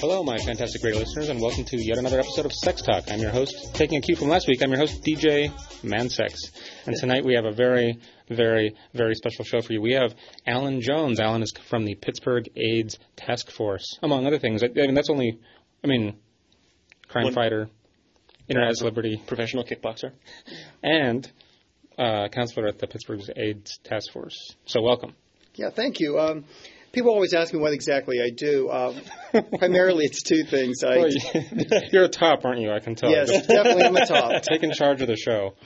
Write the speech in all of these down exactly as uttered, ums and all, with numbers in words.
Hello, my fantastic radio listeners, and welcome to yet another episode of Sex Talk. I'm your host, taking a cue from last week, I'm your host, D J Mansex. And tonight we have a very, very, very special show for you. We have Alan Jones. Alan is from the Pittsburgh AIDS Task Force, among other things. I mean, that's only, I mean, crime One, fighter, internet celebrity. Professional kickboxer. And uh, counselor at the Pittsburgh AIDS Task Force. So welcome. Yeah, thank you. Um, People always ask me what exactly I do. Um, primarily, it's two things. I, well, you're a top, aren't you? I can tell. Yes, definitely I'm a top. Taking charge of the show.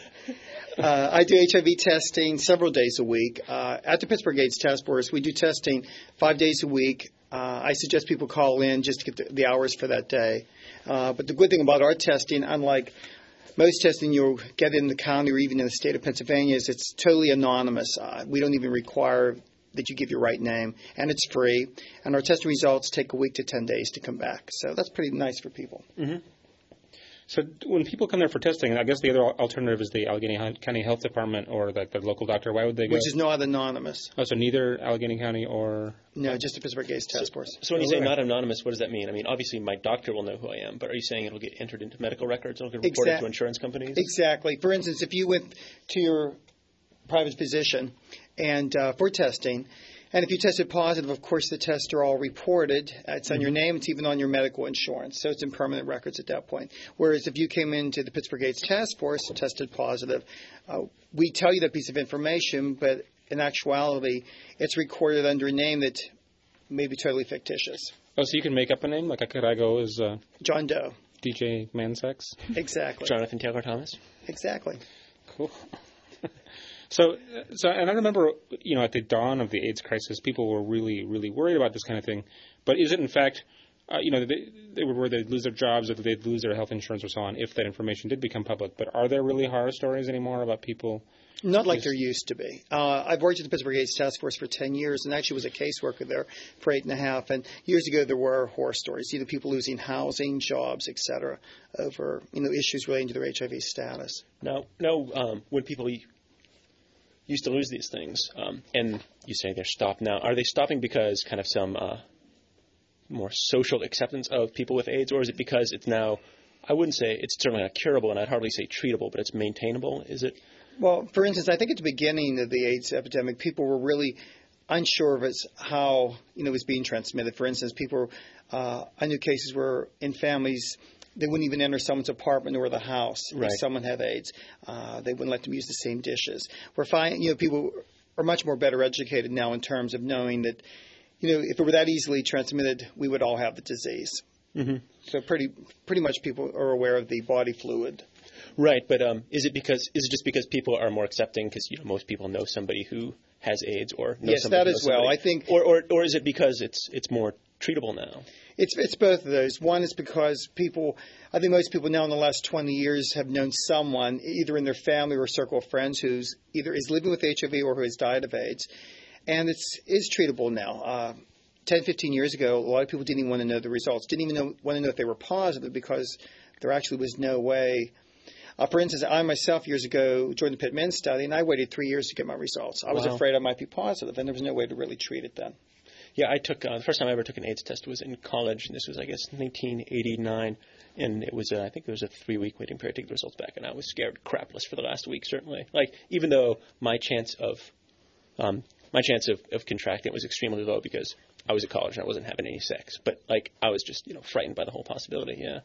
uh, I do H I V testing several days a week. Uh, at the Pittsburgh AIDS Task Force, we do testing five days a week. Uh, I suggest people call in just to get the, the hours for that day. Uh, but the good thing about our testing, unlike most testing you'll get in the county or even in the state of Pennsylvania, is it's totally anonymous. Uh, we don't even require that you give your right name, and it's free. And our testing results take a week to ten days to come back. So that's pretty nice for people. Mm-hmm. So when people come there for testing, I guess the other alternative is the Allegheny County Health Department or the, the local doctor. Why would they go? Which is not anonymous. Oh, so neither Allegheny County or... No, just the Pittsburgh AIDS Task Force. So, so when you say not anonymous, what does that mean? I mean, obviously my doctor will know who I am, but are you saying it'll get entered into medical records? It'll get reported exactly. to insurance companies? Exactly. For instance, if you went to your private physician and uh, for testing, and if you tested positive, of course, the tests are all reported. It's on mm-hmm. your name. It's even on your medical insurance. So it's in permanent records at that point. Whereas if you came into the Pittsburgh AIDS Task Force and tested positive, uh, we tell you that piece of information, but in actuality, it's recorded under a name that may be totally fictitious. Oh, so you can make up a name? Like, could I go as uh, John Doe. D J Mansex? Exactly. Jonathan Taylor Thomas? Exactly. Cool. So, so, and I remember, you know, at the dawn of the AIDS crisis, people were really, really worried about this kind of thing. But is it, in fact, uh, you know, they, they were worried they'd lose their jobs, or that they'd lose their health insurance or so on if that information did become public. But are there really horror stories anymore about people? Not like there used to be. Uh, I've worked at the Pittsburgh AIDS Task Force for ten years and actually was a caseworker there for eight and a half. And years ago, there were horror stories, either people losing housing, jobs, et cetera, over, you know, issues relating to their H I V status. Now, now um, when people used to lose these things, um, and you say they're stopped now. Are they stopping because kind of some uh, more social acceptance of people with AIDS, or is it because it's now, I wouldn't say it's certainly not curable, and I'd hardly say treatable, but it's maintainable? Is it? Well, for instance, I think at the beginning of the AIDS epidemic, people were really unsure of its, how you know it was being transmitted. For instance, people, uh, I knew cases where in families, they wouldn't even enter someone's apartment or the house right. if someone had AIDS. Uh, they wouldn't let them use the same dishes. We're finding, you know, people are much more better educated now in terms of knowing that, you know, if it were that easily transmitted, we would all have the disease. Mm-hmm. So pretty, pretty much people are aware of the body fluid. Right, but um, is it because is it just because people are more accepting because you know most people know somebody who has AIDS or know yes, somebody that as well. I think, or, or or is it because it's it's more treatable now? It's it's both of those. One is because people, I think most people now in the last twenty years have known someone either in their family or circle of friends who's either is living with H I V or who has died of AIDS, and it's is treatable now. Uh, ten, fifteen years ago, a lot of people didn't even want to know the results, didn't even know, want to know if they were positive because there actually was no way. Uh, for instance, I myself years ago joined the Pitt Men's study, and I waited three years to get my results. I was wow. afraid I might be positive, and there was no way to really treat it then. Yeah, I took uh, the first time I ever took an AIDS test was in college, and this was, I guess, nineteen eighty-nine, and it was, uh, I think there was a three-week waiting period to get the results back, and I was scared crapless for the last week, certainly. Like, even though my chance of um, my chance of, of contracting it was extremely low because I was at college and I wasn't having any sex, but like I was just, you know, frightened by the whole possibility. Yeah.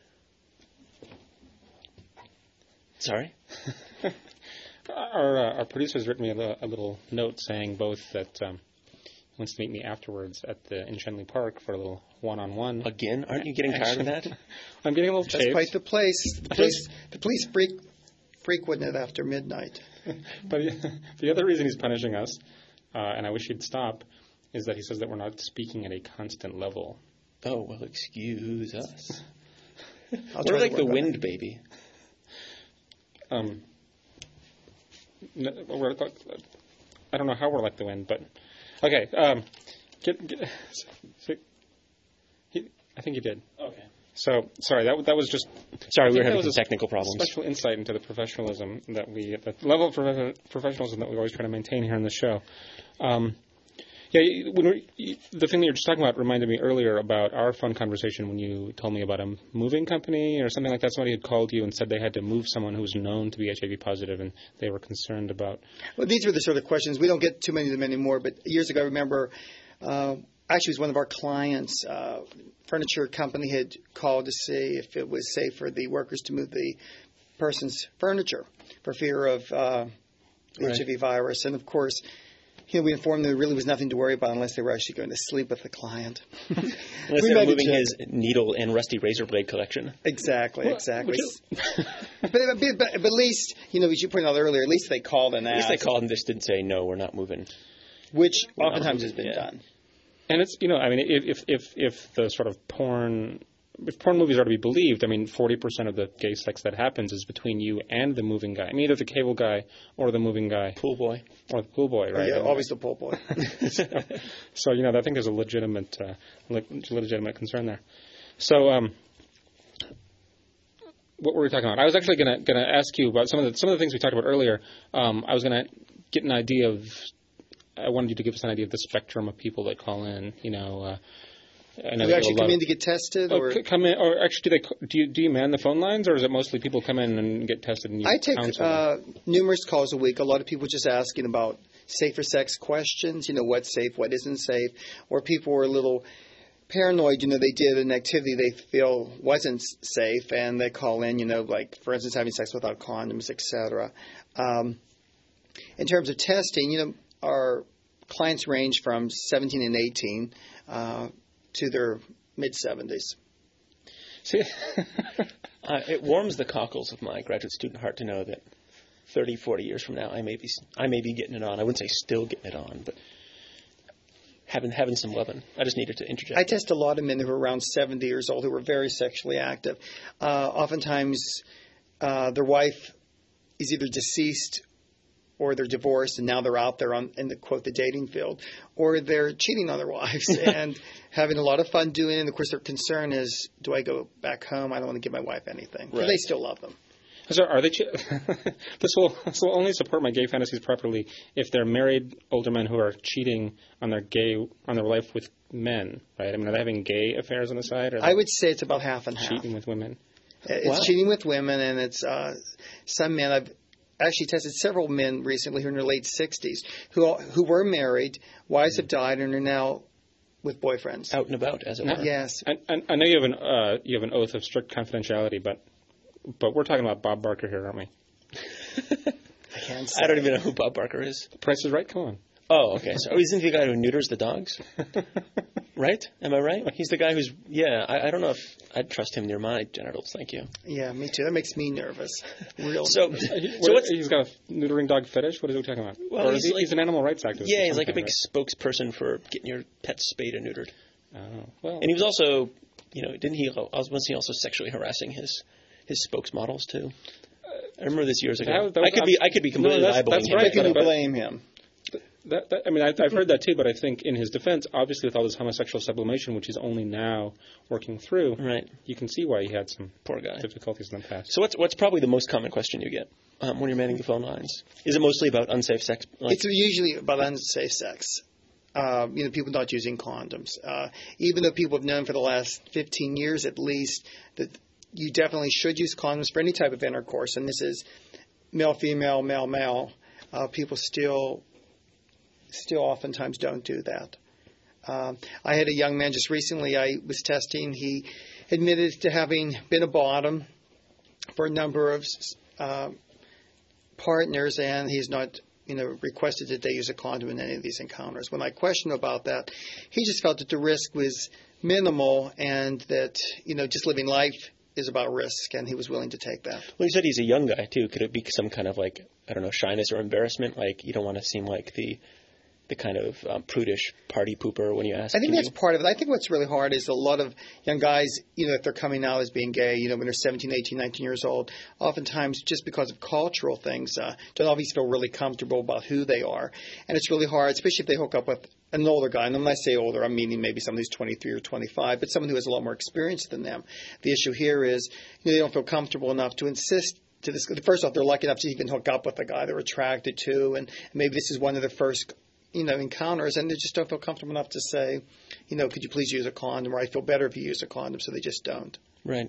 Sorry. our uh, our producer's written me a, a little note saying both that. Um, wants to meet me afterwards at the in Shenley Park for a little one-on-one. Again? Aren't you getting tired of that? I'm getting a little chafed. That's quite the place. The police, the police freak, frequent it after midnight. But the other reason he's punishing us, uh, and I wish he'd stop, is that he says that we're not speaking at a constant level. Oh, well, excuse us. I'll we're like the wind, it. baby. Um, no, we're, I don't know how we're like the wind, but... Okay, um, get, get, so, he, I think you did. Okay. So, sorry, that that was just... Sorry, we were having some technical problems. Special insight into the professionalism that we... The level of prof- professionalism that we always try to maintain here on the show. Um, Yeah, you- when we, you- the thing that you're just talking about reminded me earlier about our fun conversation when you told me about a moving company or something like that. Somebody had called you and said they had to move someone who was known to be H I V positive, and they were concerned about. Well, these were the sort of questions. We don't get too many of them anymore, but years ago, I remember, uh, actually, it was one of our clients. Uh, furniture company had called to see if it was safe for the workers to move the person's furniture for fear of uh, Right. H I V virus. And, of course, you know, we informed them there really was nothing to worry about unless they were actually going to sleep with the client. Unless We they're might be moving joking. his needle and rusty razor blade collection. Exactly, Well, exactly. which but, but, but, but at least, you know, as you pointed out earlier, at least they called and At least asked, they called and just didn't say, no, we're not moving. which We're not oftentimes has moving, been yeah. done. And it's, you know, I mean, if if if the sort of porn, if porn movies are to be believed, I mean, forty percent of the gay sex that happens is between you and the moving guy. I mean, either the cable guy or the moving guy Pool boy. or the pool boy, right? Yeah, And, always the pool boy. so, so, you know, I think there's a legitimate, uh, le- legitimate concern there. So, um, what were we talking about? I was actually gonna gonna ask you about some of the some of the things we talked about earlier. Um, I was gonna get an idea of. I wanted you to give us an idea of the spectrum of people that call in. You know, uh, I know Do that you actually a come lot- in to get tested? Oh, or c- come in, or actually, do they do you do you man the phone lines, or is it mostly people come in and get tested and you I take counsel them? uh, numerous calls a week. A lot of people just asking about safer sex questions, you know, what's safe, what isn't safe, or people were a little paranoid, you know, they did an activity they feel wasn't s- safe, and they call in, you know, like, for instance, having sex without condoms, et cetera. Um, in terms of testing, you know, our clients range from seventeen and eighteen uh, to their mid-seventies. See, Uh, it warms the cockles of my graduate student heart to know that thirty, forty years from now, I may be, I may be getting it on. I wouldn't say still getting it on, but having having some loving. I just needed to interject. I test a lot of men who are around seventy years old who were very sexually active. Uh, oftentimes, uh, their wife is either deceased or they're divorced, and now they're out there on, in the quote the dating field, or they're cheating on their wives and having a lot of fun doing it. And of course, their concern is, do I go back home? I don't want to give my wife anything. But Right. they still love them. so are they? Che- this will this will only support my gay fantasies properly if they're married older men who are cheating on their gay on their life with men, right? I mean, are they having gay affairs on the side, or are I they would say it's about half and half. cheating with women? It's Wow. cheating with women, and it's uh, some men. I've actually tested several men recently who are in their late sixties who who were married, wives have died, and are now with boyfriends. Out and about, as it No. were. Yes. I, I, I know you have an uh, you have an oath of strict confidentiality, but but we're talking about Bob Barker here, aren't we? I can't say. I don't even know who Bob Barker is. Price is Right. Come on. Oh, okay. So isn't he the guy who neuters the dogs? Right? Am I right? He's the guy who's, yeah, I, I don't know if I'd trust him near my genitals. Thank you. Yeah, me too. That makes me nervous. Real. So, What- so what's, he's got a neutering dog fetish. What is he talking about? Well, or he's is he, like- he's an animal rights activist. yeah, of he's some like a kind, big spokesperson for getting your pet spayed and neutered. right? Oh, well, And he was also, you know, didn't he, wasn't he also sexually harassing his, his spokesmodels too? I remember this years ago. That- that was- I could be, I could be completely No, that's- eyeballing that's him. right. How can you but- blame him? That, that, I mean, I, I've heard that too, but I think in his defense, obviously with all this homosexual sublimation, which he's only now working through, Right. you can see why he had some Poor guy. difficulties in the past. So what's what's probably the most common question you get um, when you're manning the phone lines? Is it mostly about unsafe sex? Like, It's usually about unsafe sex. Um, you know, people not using condoms. Uh, even though people have known for the last fifteen years at least that you definitely should use condoms for any type of intercourse, and this is male, female, male, male, uh, people still still oftentimes don't do that. Um, I had a young man just recently I was testing. He admitted to having been a bottom for a number of uh, partners, and he's not, you know, requested that they use a condom in any of these encounters. When I questioned about that, he just felt that the risk was minimal and that, you know, just living life is about risk, and he was willing to take that. well, you said he's a young guy too. Could it be some kind of like, I don't know, shyness or embarrassment? Like you don't want to seem like the the kind of um, prudish party pooper when you ask. I think can that's you- part of it. I think what's really hard is a lot of young guys, you know, if they're coming out as being gay, you know, when they're seventeen, eighteen, nineteen years old, oftentimes just because of cultural things, uh, don't always feel really comfortable about who they are. And it's really hard, especially if they hook up with an older guy. And when I say older, I'm meaning maybe someone who's twenty-three or twenty-five, but someone who has a lot more experience than them. The issue here is, you know, they don't feel comfortable enough to insist to this. First off, they're lucky enough to even hook up with a guy they're attracted to, and maybe this is one of their first you know, encounters, and they just don't feel comfortable enough to say, you know, could you please use a condom, or I feel better if you use a condom, so they just don't. Right.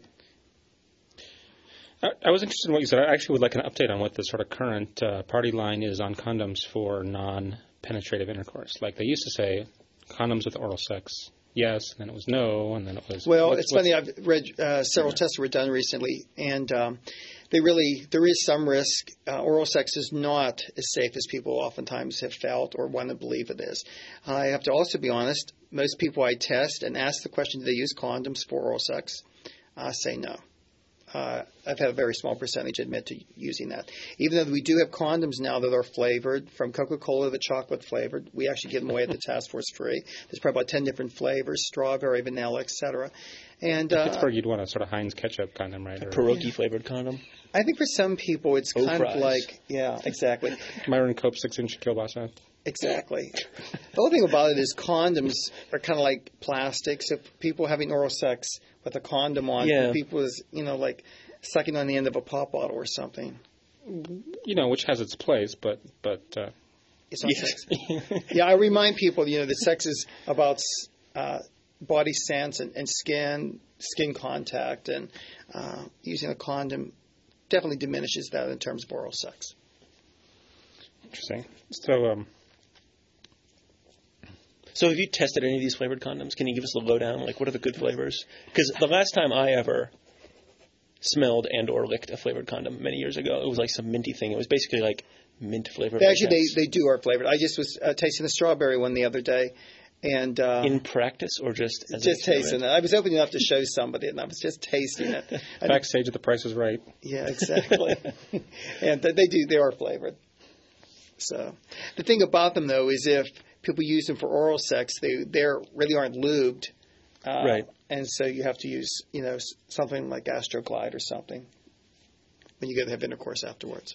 I, I was interested in what you said. I actually would like an update on what the sort of current uh, party line is on condoms for non-penetrative intercourse. Like they used to say, condoms with oral sex, yes, and then it was no, and then it was... Well, what's, it's what's, funny. I've read uh, several yeah. tests that were done recently, and um, they really, there is some risk. Uh, oral sex is not as safe as people oftentimes have felt or want to believe it is. I have to also be honest, most people I test and ask the question, do they use condoms for oral sex, uh, say no. Uh, I've had a very small percentage admit to using that. Even though we do have condoms now that are flavored, from Coca-Cola to chocolate flavored. We actually give them away at the task force free. There's probably about ten different flavors, strawberry, vanilla, et cetera. And uh, Pittsburgh, you'd want a sort of Heinz ketchup condom, right? A pierogi flavored condom. I think for some people it's O kind fries. of like, yeah, exactly. Myron Cope six-inch kielbasa. Exactly. The whole thing about it is condoms are kind of like plastic. So people having oral sex with a condom on, yeah. for people is, you know, like sucking on the end of a pop bottle or something. You know, which has its place, but but uh, it's not yes. sex. Yeah, I remind people, you know, that sex is about uh, body sense and, and skin, skin contact, and uh, using a condom definitely diminishes that in terms of oral sex. Interesting. So, um, So have you tested any of these flavored condoms? Can you give us the lowdown? Like, what are the good flavors? Because the last time I ever smelled and or licked a flavored condom many years ago, it was like some minty thing. It was basically like mint flavored. Actually, they, they do are flavored. I just was uh, tasting the strawberry one the other day. And uh, in practice or just as just tasting it? I was opening enough to show somebody, and I was just tasting it. Backstage at The Price is Right. Yeah, exactly. And they do, they are flavored. So the thing about them, though, is if people use them for oral sex, they they really aren't lubed, uh, right? And so you have to use, you know, something like Astroglide or something when you go to have intercourse afterwards.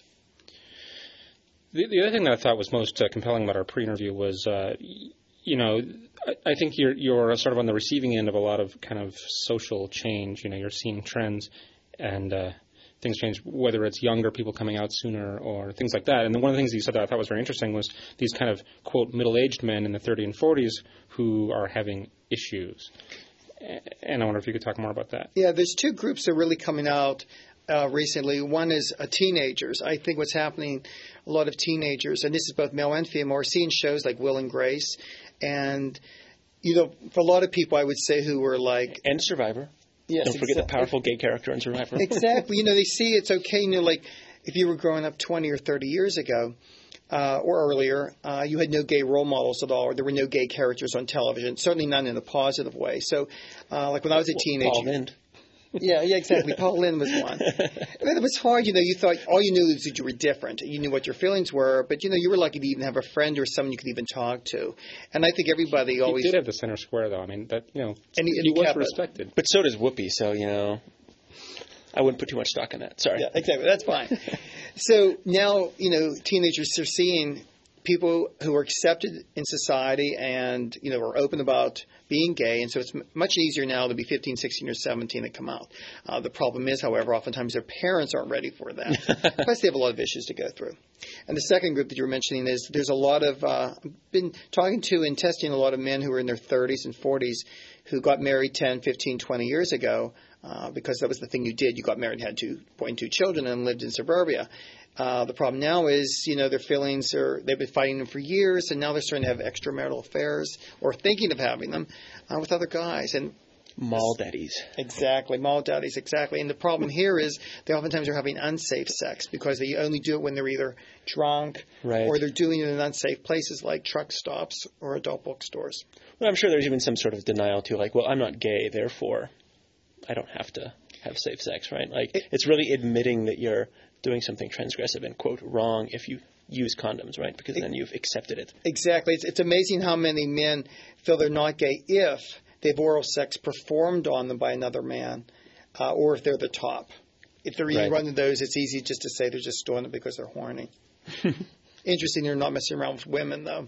The, the other thing that I thought was most uh, compelling about our pre-interview was, uh, you know, I, I think you're you're sort of on the receiving end of a lot of kind of social change. You know, you're seeing trends and uh, things change, whether it's younger people coming out sooner or things like that. And then one of the things you said that I thought was very interesting was these kind of, quote, middle-aged men in the thirties and forties who are having issues. And I wonder if you could talk more about that. Yeah, there's two groups that are really coming out uh, recently. One is uh, teenagers. I think what's happening, a lot of teenagers, and this is both male and female, are seeing shows like Will and Grace. And, you know, for a lot of people, I would say, who were like... And Survivor. Yes, Don't forget exactly. the powerful gay character in Survivor. Exactly. You know, they see it's okay. You know, like if you were growing up twenty or thirty years ago uh, or earlier, uh, you had no gay role models at all, or there were no gay characters on television, certainly none in a positive way. So, uh, like when I was a teenager. Paul Lynde. Yeah, yeah, exactly. Paul Lynde was one. And it was hard, you know, you thought all you knew was that you were different. You knew what your feelings were, but, you know, you were lucky to even have a friend or someone you could even talk to. And I think everybody always... He did have the center square, though. I mean, that, you know, and he, and he, he was respected. It. But so does Whoopi, so, you know, I wouldn't put too much stock in that. Sorry. Yeah, exactly. That's fine. So now, you know, teenagers are seeing people who are accepted in society and, you know, are open about being gay. And so it's m- much easier now to be fifteen, sixteen, or seventeen and come out. Uh, the problem is, however, oftentimes their parents aren't ready for that. Plus, they have a lot of issues to go through. And the second group that you were mentioning is there's a lot of uh, – I've been talking to and testing a lot of men who are in their thirties and forties who got married ten, fifteen, twenty years ago uh, because that was the thing you did. You got married and had two point two children and lived in suburbia. Uh, the problem now is, you know, their feelings are, they've been fighting them for years, and now they're starting to have extramarital affairs or thinking of having them uh, with other guys. And mall daddies. Exactly, mall daddies, exactly. And the problem here is they oftentimes are having unsafe sex because they only do it when they're either drunk right. or they're doing it in unsafe places like truck stops or adult bookstores. Well, I'm sure there's even some sort of denial too, like, well, I'm not gay, therefore I don't have to have safe sex, right? Like, it, it's really admitting that you're doing something transgressive and, quote, wrong if you use condoms, right? Because then you've accepted it. Exactly. It's, it's amazing how many men feel they're not gay if they have oral sex performed on them by another man uh, or if they're the top. If they're right. one of those, it's easy just to say they're just doing it because they're horny. Interesting they're not messing around with women, though.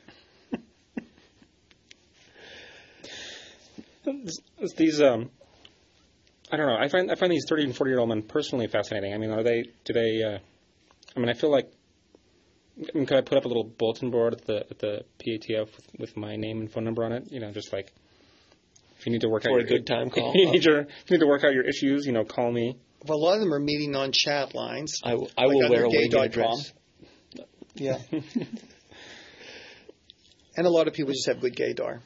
These, um, I don't know. I find I find these thirty and forty year old men personally fascinating. I mean, are they? Do they? Uh, I mean, I feel like I mean, could I put up a little bulletin board at the at the P A T F with, with my name and phone number on it? You know, just like if you need to work For out a your, good time call. you, need your, if you need to work out your issues, you know, call me. Well, a lot of them are meeting on chat lines. I, w- I like will wear a gay wing dot address. com. Yeah. And a lot of people just have good gaydar,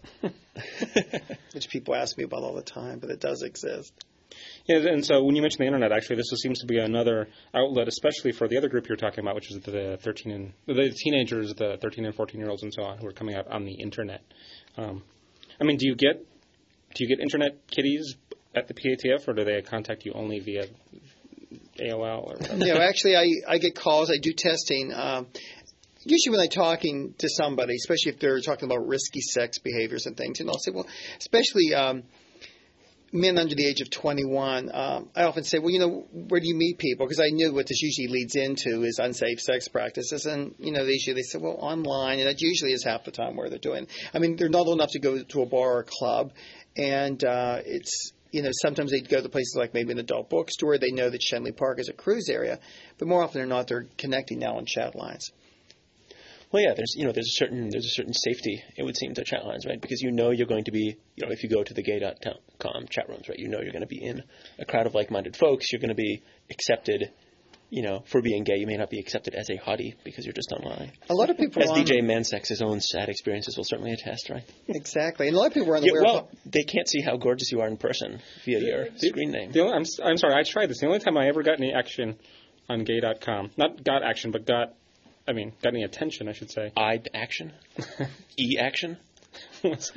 which people ask me about all the time, but it does exist. Yeah, and so when you mention the internet, actually, this seems to be another outlet, especially for the other group you're talking about, which is the thirteen and the teenagers, the thirteen and fourteen year olds, and so on, who are coming out on the internet. Um, I mean, do you get do you get internet kiddies at the P A T F, or do they contact you only via A O L or whatever? You know, actually, I I get calls. I do testing. Um, Usually when I'm talking to somebody, especially if they're talking about risky sex behaviors and things, and I'll say, well, especially um, men under the age of twenty-one, um, I often say, well, you know, where do you meet people? Because I knew what this usually leads into is unsafe sex practices. And, you know, they usually they say, well, online. And that usually is half the time where they're doing. I mean, they're not old enough to go to a bar or a club. And uh, it's, you know, sometimes they go to places like maybe an adult bookstore. They know that Shenley Park is a cruise area. But more often than not, they're connecting now on chat lines. Well, yeah, there's you know there's a certain there's a certain safety, it would seem, to chat lines, right? Because you know you're going to be, you know, if you go to the gay dot com chat rooms, right? You know you're going to be in a crowd of like-minded folks. You're going to be accepted, you know, for being gay. You may not be accepted as a hottie because you're just online. A lot of people as on D J Mansex's own sad experiences will certainly attest, right? Exactly, and a lot of people are unaware. Yeah, well, of they can't see how gorgeous you are in person via your the, screen name. The only, I'm I'm sorry, I tried this. The only time I ever got any action on gay dot com, not got action, but got. I mean, got any attention, I should say. I action? E action? was,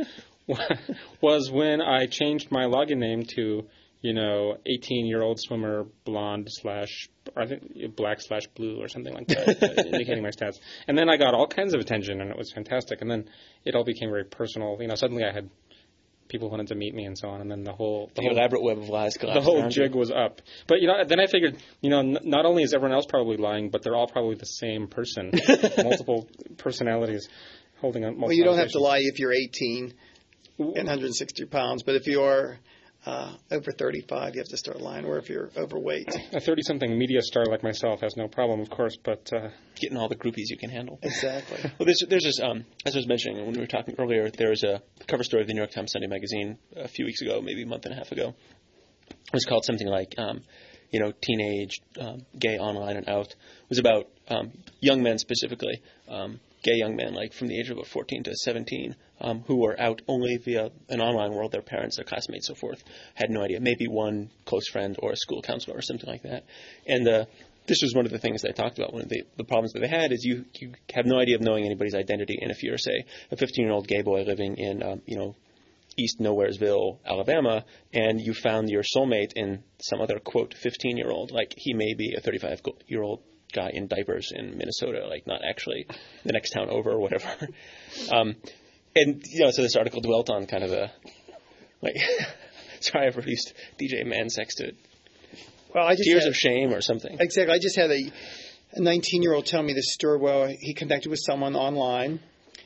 was when I changed my login name to, you know, eighteen-year-old swimmer, blonde slash, I think black slash blue or something like that, indicating my stats. And then I got all kinds of attention, and it was fantastic. And then it all became very personal. You know, suddenly I had people wanted to meet me and so on, and then the whole the, the whole elaborate web of lies collapsed. The whole jig was up. But you know, then I figured, you know, n- not only is everyone else probably lying, but they're all probably the same person, multiple personalities holding on. Well, you don't have to lie if you're eighteen and one hundred sixty pounds, but if you're uh, over thirty-five, you have to start lying. Or if you're overweight, a thirty-something media star like myself has no problem, of course, but uh, getting all the groupies you can handle. Exactly. Well, there's there's this um, as I was mentioning when we were talking earlier, there was a cover story of the New York Times Sunday Magazine a few weeks ago, maybe a month and a half ago. It was called something like, um, you know, teenage um, gay online and out. It was about um, young men specifically. Um, gay young men, like from the age of about fourteen to seventeen, um, who were out only via an online world. Their parents, their classmates, so forth, had no idea. Maybe one close friend or a school counselor or something like that. And uh, this was one of the things they talked about. One of the, the problems that they had is you, you have no idea of knowing anybody's identity. And if you're, say, a fifteen-year-old gay boy living in, um, you know, East Nowheresville, Alabama, and you found your soulmate in some other, quote, fifteen-year-old, like he may be a thirty-five-year-old guy in diapers in Minnesota, like not actually the next town over or whatever. Um, and, you know, so this article dwelt on kind of a, like, sorry, I've reduced D J Mansex to well, I just tears had, of shame or something. Exactly. I just had a, a nineteen-year-old tell me this story where he connected with someone online,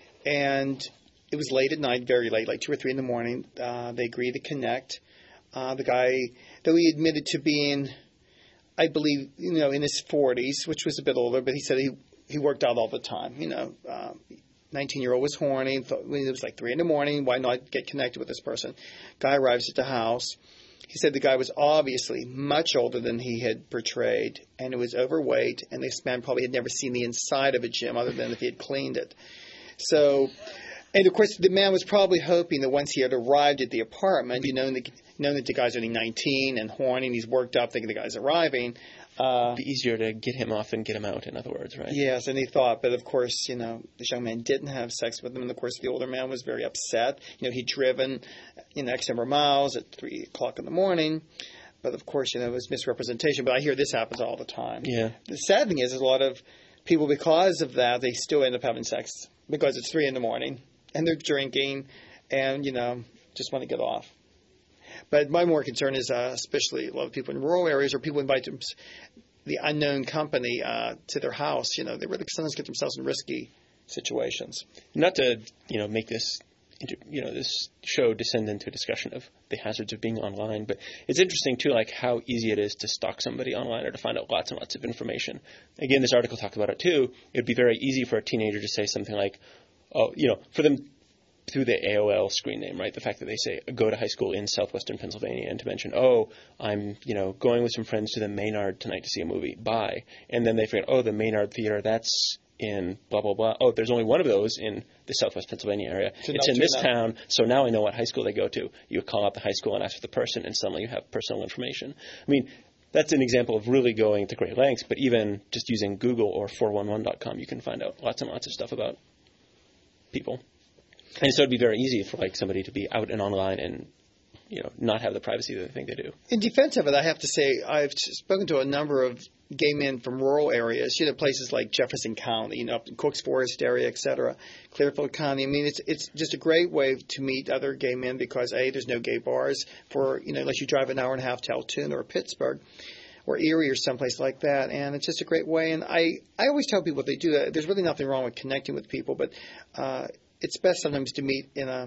and it was late at night, very late, like two or three in the morning. Uh, they agreed to connect. Uh, the guy, though he admitted to being, I believe, you know, in his forties, which was a bit older, but he said he he worked out all the time. You know, um, nineteen-year-old was horny. Thought, it was like three in the morning. Why not get connected with this person? Guy arrives at the house. He said the guy was obviously much older than he had portrayed, and it was overweight, and this man probably had never seen the inside of a gym other than if he had cleaned it. So, and of course, the man was probably hoping that once he had arrived at the apartment, you know, the, knowing that the guy's only nineteen and horny and he's worked up thinking the guy's arriving. Uh, It'd be easier to get him off than get him out, in other words, right? Yes, and he thought, but of course, you know, this young man didn't have sex with him, and of course the older man was very upset. You know, he'd driven, you know, X number of miles at three o'clock in the morning, but of course, you know, it was misrepresentation. But I hear this happens all the time. Yeah. The sad thing is, is a lot of people, because of that, they still end up having sex because it's three in the morning, and they're drinking, and, you know, just want to get off. But my more concern is, uh, especially a lot of people in rural areas, or people invite them, the unknown company uh, to their house. You know, they really sometimes get themselves in risky situations. Not to, you know, make this you know, this show descend into a discussion of the hazards of being online. But it's interesting, too, like how easy it is to stalk somebody online or to find out lots and lots of information. Again, this article talked about it, too. It would be very easy for a teenager to say something like, oh, you know, for them through the A O L screen name, right? The fact that they say, go to high school in southwestern Pennsylvania, and to mention, oh, I'm, you know, going with some friends to the Maynard tonight to see a movie. Bye. And then they forget, oh, the Maynard Theater, that's in blah, blah, blah. Oh, there's only one of those in the southwest Pennsylvania area. So it's in this that. town, so now I know what high school they go to. You call up the high school and ask for the person, and suddenly you have personal information. I mean, that's an example of really going to great lengths, but even just using Google or four one one dot com, you can find out lots and lots of stuff about people. And so it'd be very easy for like somebody to be out and online and, you know, not have the privacy that they think they do. In defense of it, I have to say I've spoken to a number of gay men from rural areas, you know, places like Jefferson County, you know, up in Cook's Forest area, et cetera, Clearfield County. I mean, it's it's just a great way to meet other gay men because, A, there's no gay bars for, you know, unless you drive an hour and a half to Altoona or Pittsburgh or Erie or someplace like that. And it's just a great way. And I, I always tell people if they do that, there's really nothing wrong with connecting with people, but uh, it's best sometimes to meet in a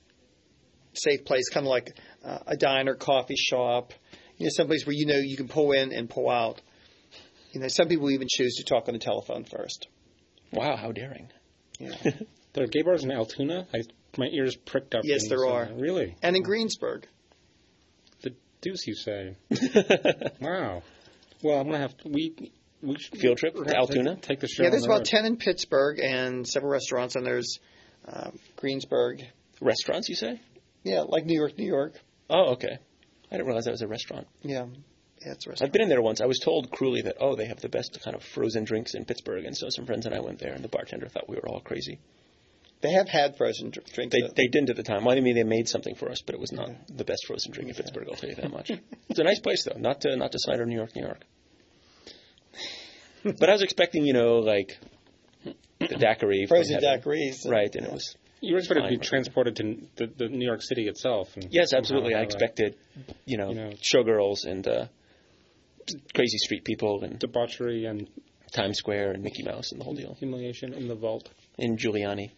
safe place, kind of like uh, a diner, coffee shop, you know, someplace where you know you can pull in and pull out. You know, some people even choose to talk on the telephone first. Wow, how daring. Yeah. There are gay bars in Altoona? I, my ears pricked up. Yes, there are. Really? And in Greensburg. The deuce you say. Wow. Well, I'm going to have to, we, we should, Field trip to Altoona? Take, take the show Yeah, there's on the about road. ten in Pittsburgh and several restaurants, and there's um, Greensburg. Restaurants, you say? Yeah, like New York, New York. Oh, okay. I didn't realize that was a restaurant. Yeah. Yeah, it's a restaurant. I've been in there once. I was told cruelly that, oh, they have the best kind of frozen drinks in Pittsburgh. And so some friends and I went there, and the bartender thought we were all crazy. They have had frozen dr- drinks. They they didn't at the time. Well, I mean, they made something for us, but it was not the best frozen drink in Pittsburgh, I'll tell you that much. It's a nice place, though. Not to, not to slander New York, New York. But I was expecting, you know, like the daiquiri. Frozen heaven, daiquiris. Right, and it was... You were expected to be fine. transported to the, the New York City itself. And Yes, absolutely. somehow I have a expected, you know, you know, showgirls and uh, crazy street people and debauchery and Times Square and Mickey Mouse and the whole deal. humiliation in the vault. And Giuliani.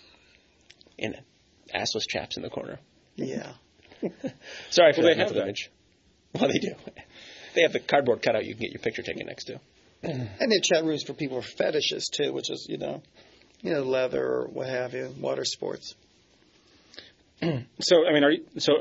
And assless chaps in the corner. Yeah. Sorry for Well, that they have mental that. image. Well, they do. They have the cardboard cutout you can get your picture taken next to. And they have chat rooms for people with fetishes, too, which is, you know, you know, leather or what have you, water sports. So, I mean, are you, so,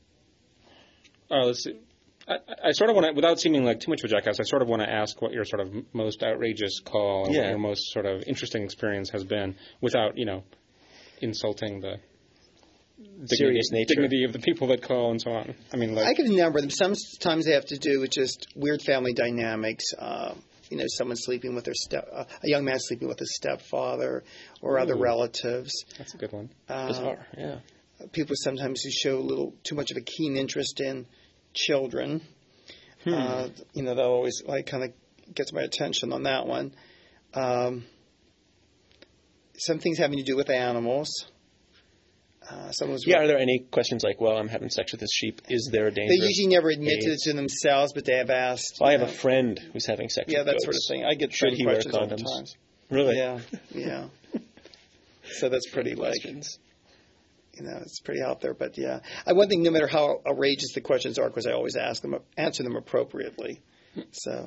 uh, let's see. I, I sort of want to, without seeming like too much of a jackass, I sort of want to ask what your sort of most outrageous call and Yeah. what your most sort of interesting experience has been without, you know, insulting the dignity, Serious nature. dignity of the people that call and so on. I mean, like, I could number them. Sometimes they have to do with just weird family dynamics. Uh, you know, someone sleeping with their step, uh, a young man sleeping with his stepfather or other Ooh. relatives. that's a good one. Uh, Bizarre, yeah. people sometimes who show a little too much of a keen interest in children. Hmm. Uh, you know, that always like kind of gets my attention on that one. Um, some things having to do with animals. Uh, someone's Yeah, are there any questions like, well, I'm having sex with this sheep. Is there a danger? They usually never admit AIDS? it to themselves, but they have asked. Well, I have you a know, friend who's having sex yeah, with that goats. sort of thing. I get Should some he wear questions all the condoms? times. Really? Yeah, yeah. So that's pretty like, Questions. you know, it's pretty out there. But yeah, I one thing, no matter how outrageous the questions are, because I always ask them, answer them appropriately. So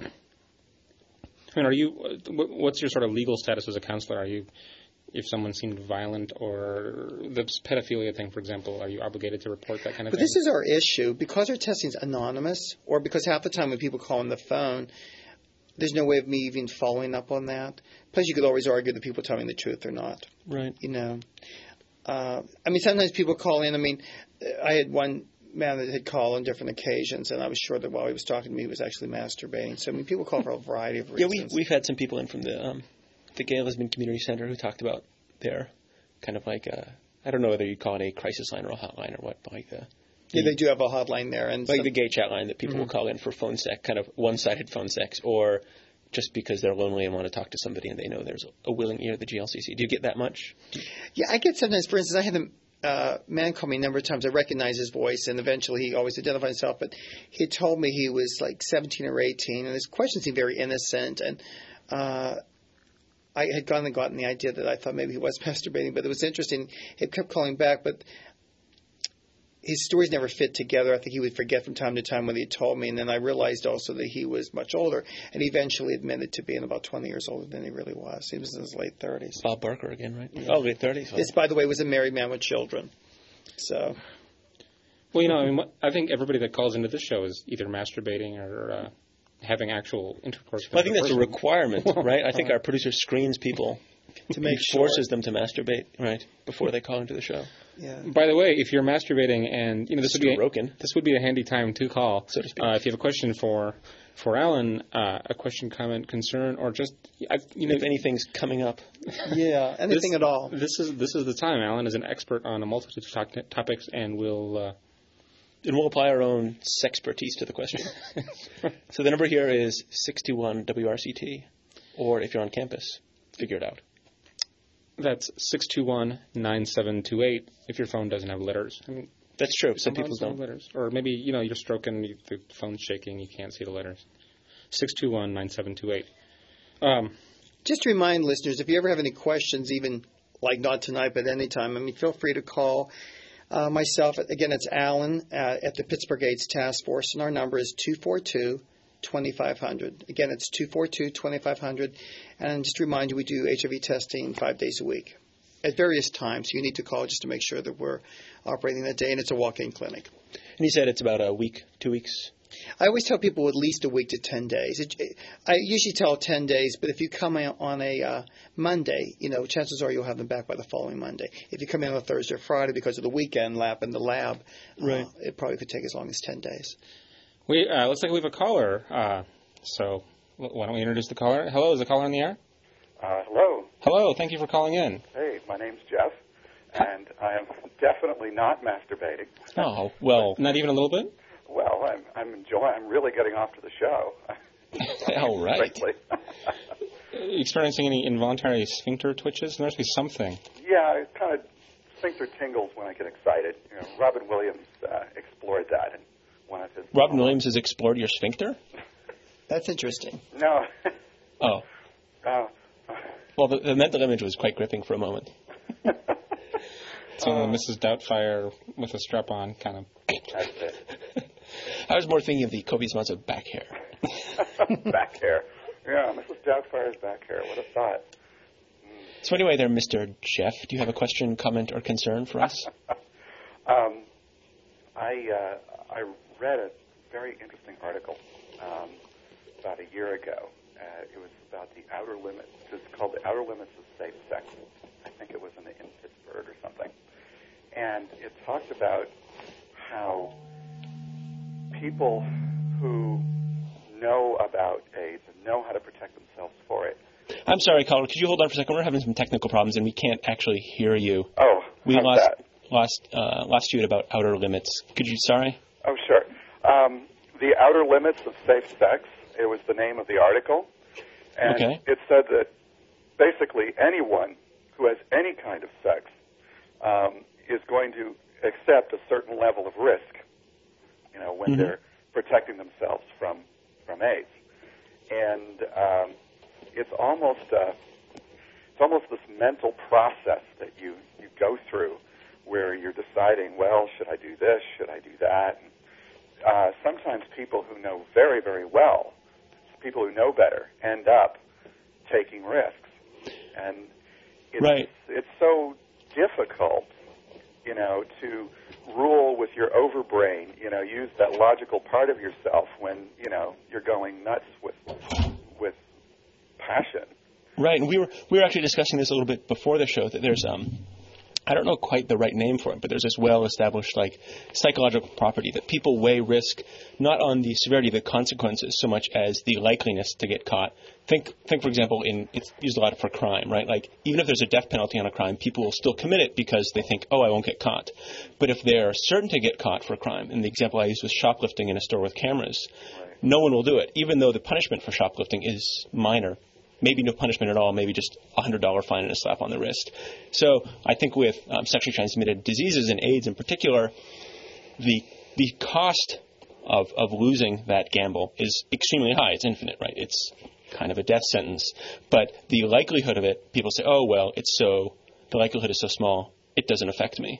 I mean, are you, uh, wh- what's your sort of legal status as a counselor? Are you, if someone seemed violent or the pedophilia thing, for example, are you obligated to report that kind of But thing? this is our issue. Because our testing is anonymous, or because half the time when people call on the phone, there's no way of me even following up on that. Plus, you could always argue that people telling the truth or not. Right. You know, uh, I mean, sometimes people call in. I mean, I had one man that had called on different occasions, and I was sure that while he was talking to me, he was actually masturbating. So, I mean, people call for a variety of Yeah, reasons. we, we've had some people in from the um, the Gay Lesbian Community Center who talked about their kind of like a, I don't know whether you'd call it a crisis line or a hotline or what, but like the, yeah, they do have a hotline there, and like some- the gay chat line that people will call in for phone sex, kind of one-sided phone sex, or just because they're lonely and want to talk to somebody and they know there's a willing ear at the G L C C. Do you get that much? yeah, I get sometimes. For instance, I had a uh, man call me a number of times. I recognize his voice, and eventually he always identified himself. But he had told me he was like seventeen or eighteen, and his question seemed very innocent. And uh, I had gone and gotten the idea that I thought maybe he was masturbating, but it was interesting. He kept calling back, but his stories never fit together. I think he would forget from time to time what he told me, and then I realized also that he was much older, and he eventually admitted to being about twenty years older than he really was. He was in his late thirties. Bob Barker again, right? Yeah. Oh, late thirties. This, by the way, was a married man with children. So, well, you know, I mean, I think everybody that calls into this show is either masturbating or uh, having actual intercourse with well, I think that's person. a requirement, right? I think our producer screens people to make he sure. forces them to masturbate, right, before they call into the show. Yeah. By the way, if you're masturbating and you know this would be Stroking. a, this would be a handy time to call, so to speak. Uh, if you have a question for for Alan, uh, a question, comment, concern, or just I, you know if anything's coming up. Yeah, anything this, at all. This is this is the time. Alan is an expert on a multitude of to- topics, and will. Uh, And we'll apply our own sexpertise to the question. So the number here is six two one W R C T, or if you're on campus, figure it out. That's six two one, nine seven two eight if your phone doesn't have letters. I mean, That's true. Some some people phones don't don't. have letters. Or maybe, you know, you're stroking, you, the phone's shaking, you can't see the letters. six two one, nine seven two eight. Um, Just to remind listeners, if you ever have any questions, even like not tonight, but any time, I mean, feel free to call uh, myself. Again, it's Alan uh, at the Pittsburgh AIDS Task Force, and our number is two four two, two five zero zero. Again, it's two four two, two five zero zero. And just to remind you, we do H I V testing five days a week at various times. You need to call just to make sure that we're operating that day, and it's a walk-in clinic. And he said it's about a week, two weeks. I always tell people at least a week to ten days. It, it, I usually tell ten days, but if you come in on a uh, Monday, you know, chances are you'll have them back by the following Monday. If you come in on a Thursday or Friday because of the weekend lap in the lab, right. uh, it probably could take as long as ten days. we uh, looks like we have a caller. Uh, so why don't we introduce the caller? Hello, is the caller in the air? Uh, hello. Hello, thank you for calling in. Hey, my name's Jeff, and I am definitely not masturbating. Oh, well. Not even a little bit? Well, I'm I'm enjoying. I'm really getting off to the show. All right. Frankly. Experiencing any involuntary sphincter twitches? There must be something. Yeah, it kind of sphincter tingles when I get excited. You know, Robin Williams uh, explored that in one of his. Robin Williams has explored your sphincter? That's interesting. No. Oh. uh, Well, the, the mental image was quite gripping for a moment. So uh, Missus Doubtfire with a strap on, kind of. That's it. I was more thinking of the copious amounts of back hair. Back hair. Yeah, Missus Doubtfire's back hair. What a thought. So anyway there, Mister Jeff, do you have a question, comment, or concern for us? um, I uh, I read a very interesting article um, about a year ago. Uh, it was about the outer limits. It's called The Outer Limits of Safe Sex. I think it was in, the, in Pittsburgh or something. And it talked about how people who know about AIDS and know how to protect themselves for it. I'm sorry, caller. Could you hold on for a second? We're having some technical problems, and we can't actually hear you. Oh, we how's lost that? lost uh, lost you at about outer limits. Could you? Sorry. Oh, sure. Um, the Outer Limits of Safe Sex. It was the name of the article, and okay. It said that basically anyone who has any kind of sex um, is going to accept a certain level of risk, you know, when mm-hmm. they're protecting themselves from from AIDS, and um, it's almost uh, it's almost this mental process that you you go through where you're deciding, well, should I do this? Should I do that? And, uh, sometimes people who know very, very well, people who know better, end up taking risks. And it's, right. it's so difficult, you know, to rule with your overbrain, you know, use that logical part of yourself when, you know, you're going nuts with with passion. Right, and we were we were actually discussing this a little bit before the show, that there's um I don't know quite the right name for it, but there's this well-established, like, psychological property that people weigh risk not on the severity of the consequences so much as the likeliness to get caught. Think, think for example, in it's used a lot for crime, right? Like, even if there's a death penalty on a crime, people will still commit it because they think, oh, I won't get caught. But if they're certain to get caught for a crime, and the example I used was shoplifting in a store with cameras, right. No one will do it, even though the punishment for shoplifting is minor. Maybe no punishment at all, maybe just a one hundred dollars fine and a slap on the wrist. So I think with um, sexually transmitted diseases and AIDS in particular, the the cost of, of losing that gamble is extremely high. It's infinite, right? It's kind of a death sentence. But the likelihood of it, people say, oh, well, it's so, the likelihood is so small, it doesn't affect me.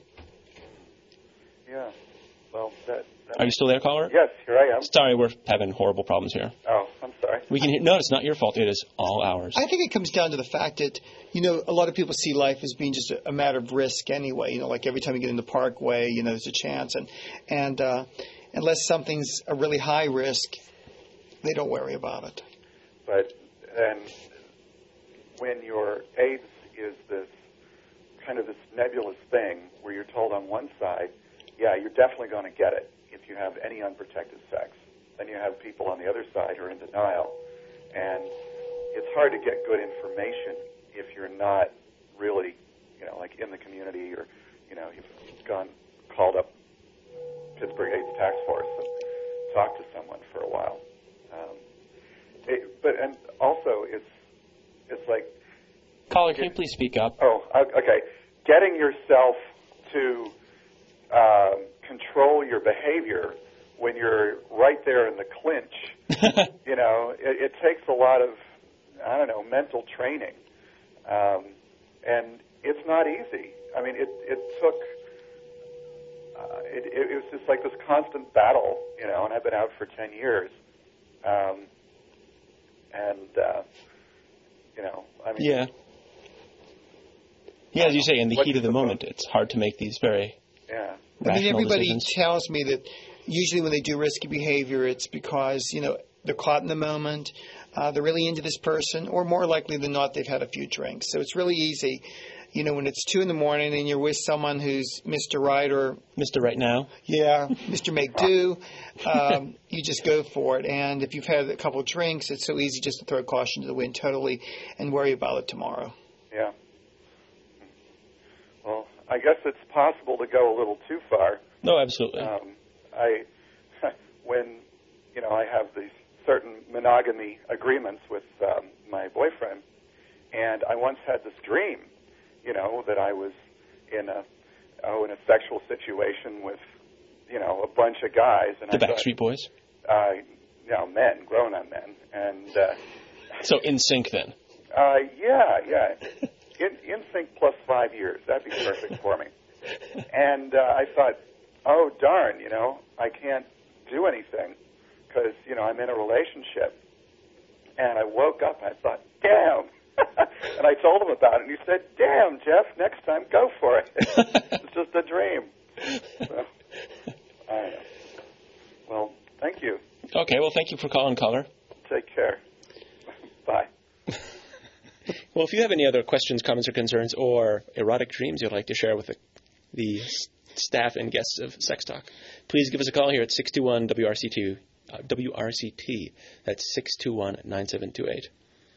Yeah. Well, that... that Are you still there, caller? Yes, here I am. Sorry, we're having horrible problems here. Oh, I'm sorry. We can hear, no, it's not your fault. It is all ours. I think it comes down to the fact that, you know, a lot of people see life as being just a, a matter of risk anyway. You know, like every time you get in the parkway, you know, there's a chance. And, and uh, unless something's a really high risk, they don't worry about it. But and when your AIDS is this kind of this nebulous thing where you're told on one side, yeah, you're definitely going to get it if you have any unprotected sex. Then you have people on the other side who are in denial. And it's hard to get good information if you're not really, you know, like in the community or, you know, you've gone, called up Pittsburgh AIDS Task Force and talked to someone for a while. Um, it, but, and also it's, it's like... Caller, can you please speak up? Oh, okay. Getting yourself to um, control your behavior when you're right there in the clinch, you know, it, it takes a lot of, I don't know, mental training. Um, and it's not easy. I mean, it, it took, uh, it, it was just like this constant battle, you know, and I've been out for ten years. Um, and, uh, you know, I mean... Yeah. Yeah, as you say, in the What's heat of the the moment, it's hard to make these very yeah. I mean, everybody decisions. tells me that usually when they do risky behavior, it's because, you know, they're caught in the moment, uh, they're really into this person, or more likely than not, they've had a few drinks. So it's really easy, you know, when it's two in the morning and you're with someone who's Mister Right or... Mister Right Now? Yeah, Mister Make Do, um, you just go for it. And if you've had a couple of drinks, it's so easy just to throw caution to the wind totally and worry about it tomorrow. Yeah. Well, I guess it's possible to go a little too far. No, absolutely. Um, I, when, you know, I have these certain monogamy agreements with um, my boyfriend, and I once had this dream, you know, that I was in a, oh, in a sexual situation with, you know, a bunch of guys. And the I thought, Backstreet Boys? Uh, you know, men, grown-on men. And, uh, so in sync then? Uh, yeah, yeah. In, in sync plus five years. That'd be perfect for me. And uh, I thought, oh, darn, you know, I can't do anything because, you know, I'm in a relationship. And I woke up and I thought, damn. And I told him about it, and he said, damn, Jeff, next time go for it. It's just a dream. So, I don't know. Well, thank you. Okay, well, thank you for calling, caller. Take care. Bye. Well, if you have any other questions, comments, or concerns, or erotic dreams you'd like to share with the, the staff and guests of Sex Talk, please give us a call here at six two one W R C T. Uh, W R C T. That's six two one, nine seven two eight.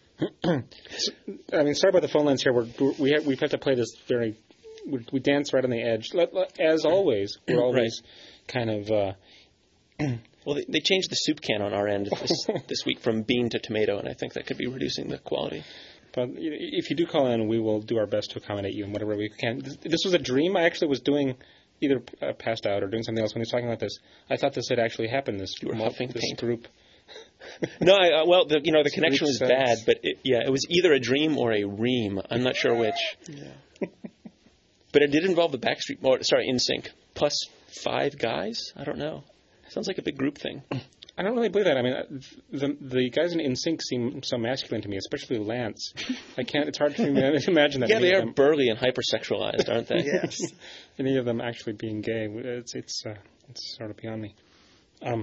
I mean, sorry about the phone lines here. We're, we have, we've had to play this very. We, we dance right on the edge. As always, we're always right. kind of. Uh, well, they, they changed the soup can on our end this, this week from bean to tomato, and I think that could be reducing the quality. But if you do call in, we will do our best to accommodate you in whatever way we can. This, this was a dream. I actually was doing either uh, passed out or doing something else when he was talking about this. I thought this had actually happened. This, you were huffing this paint. group. No, I, uh, well, the, you know, the connection was bad, but it, yeah, it was either a dream or a ream. I'm not sure which. Yeah. But it did involve the Backstreet, or sorry, N Sync plus five guys. I don't know. Sounds like a big group thing. I don't really believe that. I mean, the the guys in N Sync seem so masculine to me, especially Lance. I can't. It's hard to imagine that. Yeah, they are them, burly and hypersexualized, aren't they? Yes. Any of them actually being gay, it's it's uh, it's sort of beyond me. Um,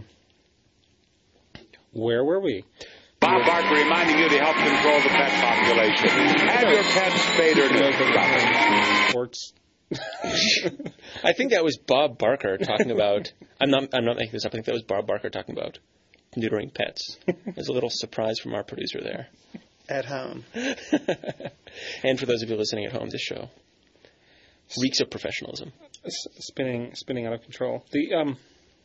where were we? Bob Barker reminding you to help control the pet population. Have your pets spayed or neutered. Sports. I think that was Bob Barker talking about. I'm not. I'm not making this up. I think that was Bob Barker talking about neutering pets. There's a little surprise from our producer there. At home. And for those of you listening at home, this show reeks of professionalism. S- spinning, spinning out of control. The um.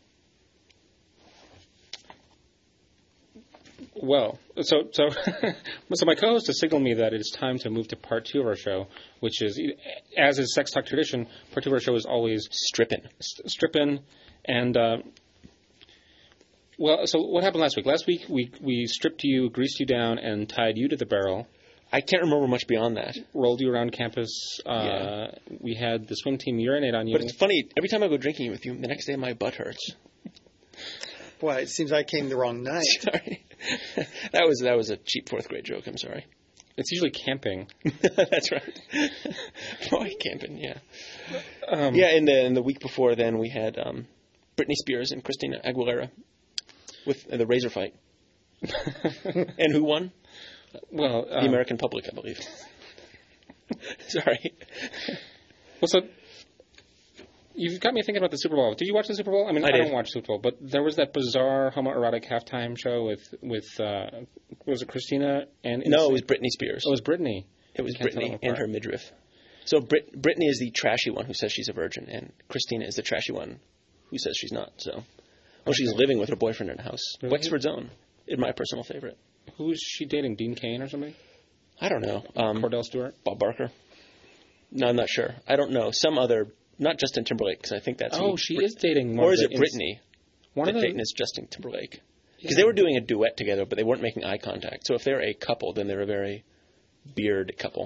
Well, so so so my co-host has signaled me that it is time to move to part two of our show, which is, as is Sex Talk tradition, part two of our show is always stripping, st- stripping, and uh, Well, so what happened last week? Last week we we stripped you, greased you down, and tied you to the barrel. I can't remember much beyond that. Rolled you around campus. Uh, Yeah. We had the swim team urinate on you. But it's funny, every time I go drinking with you, the next day my butt hurts. Boy, it seems I came the wrong night. Sorry. that was that was a cheap fourth grade joke, I'm sorry. It's usually camping. That's right. Boy, camping, yeah. Um, yeah, and the, and the week before then we had um, Britney Spears and Christina Aguilera with uh, the razor fight. And who won? Well, um, The American public, I believe. Sorry. Well, so you've got me thinking about the Super Bowl. Did you watch the Super Bowl? I mean, I I, did. don't watch Super Bowl, but there was that bizarre homoerotic halftime show with with uh, was it Christina and No, it was Britney Spears. Oh, it was Britney. It was I can't tell Britney them and apart. her midriff. So Brit- Britney is the trashy one who says she's a virgin, and Christina is the trashy one who says she's not. So, well, she's living with her boyfriend in a house. Really? Wexford Zone is my personal favorite. Who's she dating? Dean Cain or something? I don't know. Um, Cordell Stewart? Bob Barker. No, I'm not sure. I don't know. Some other, not Justin Timberlake, because I think that's Oh, who- she is dating. one Or of is the it ins- Britney? One that of the, Dayton is Justin Timberlake. Because they were doing a duet together, but they weren't making eye contact. So if they're a couple, then they're a very beard couple.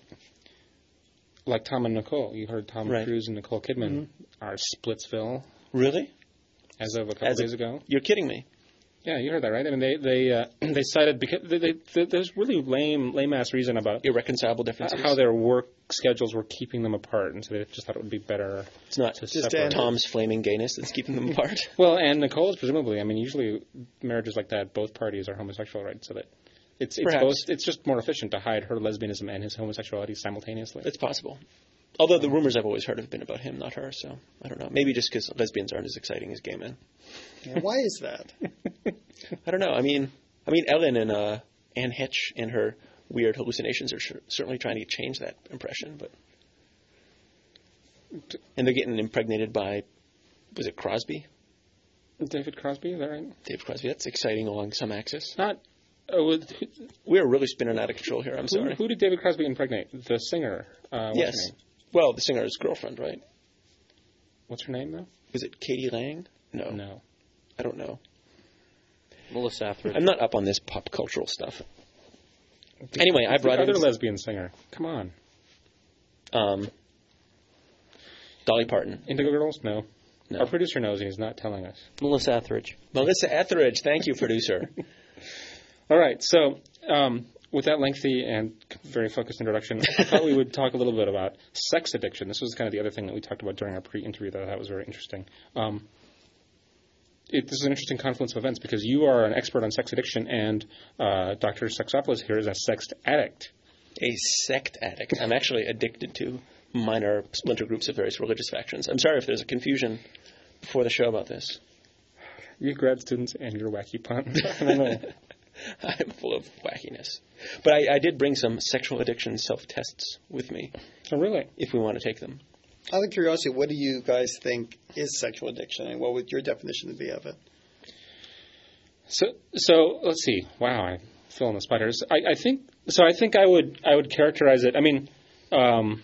like Tom and Nicole. You heard Tom Right. Cruise and Nicole Kidman are Splitsville Really? as of a couple As a- days ago. You're kidding me. Yeah, you heard that, right? I mean, they they uh, they cited because they, they, they, there's really lame lame ass reason about Irreconcilable differences. how their work schedules were keeping them apart, and so they just thought it would be better. It's not to just separate. Tom's flaming gayness that's keeping them apart. Well, and Nicole's presumably. I mean, usually marriages like that, both parties are homosexual, right? So that it's it's Perhaps. both, it's just more efficient to hide her lesbianism and his homosexuality simultaneously. It's possible. Although the rumors I've always heard have been about him, not her. So I don't know. Maybe just because lesbians aren't as exciting as gay men. Yeah, why is that? I don't know. I mean, I mean, Ellen and uh, Anne Hitch and her weird hallucinations are sure, certainly trying to change that impression. But and they're getting impregnated by, was it Crosby? David Crosby, is that right? Dave Crosby. That's exciting along some axis. Not. Oh, who, We're really spinning out of control here. I'm sorry. who did David Crosby impregnate? The singer. Uh, what's yes. her name? Well, the singer's girlfriend, right? What's her name though? Was it Katie Lang? No. No. I don't know. Melissa Etheridge. I'm not up on this pop cultural stuff. Anyway, I brought the other in lesbian singer. Come on. um, Dolly Parton. Indigo Girls? No. No. Our producer knows and he's not telling us. Melissa Etheridge. Melissa Etheridge. Thank you, producer. All right. So, um, with that lengthy and very focused introduction, I thought we would talk a little bit about sex addiction. This was kind of the other thing that we talked about during our pre-interview that I thought was very interesting. Um, it, this is an interesting confluence of events because you are an expert on sex addiction, and uh, Doctor Sexopoulos here is a sex addict. A sect addict. I'm actually addicted to minor splinter groups of various religious factions. I'm sorry if there's a confusion before the show about this. You grad students and your wacky puns. I don't know. I'm full of wackiness. But I, I did bring some sexual addiction self-tests with me, Oh, really? if we want to take them. Out of curiosity, what do you guys think is sexual addiction, and what would your definition be of it? So, so let's see. Wow, I'm filling the spiders. I, I think so. I think I would I would characterize it. I mean, um,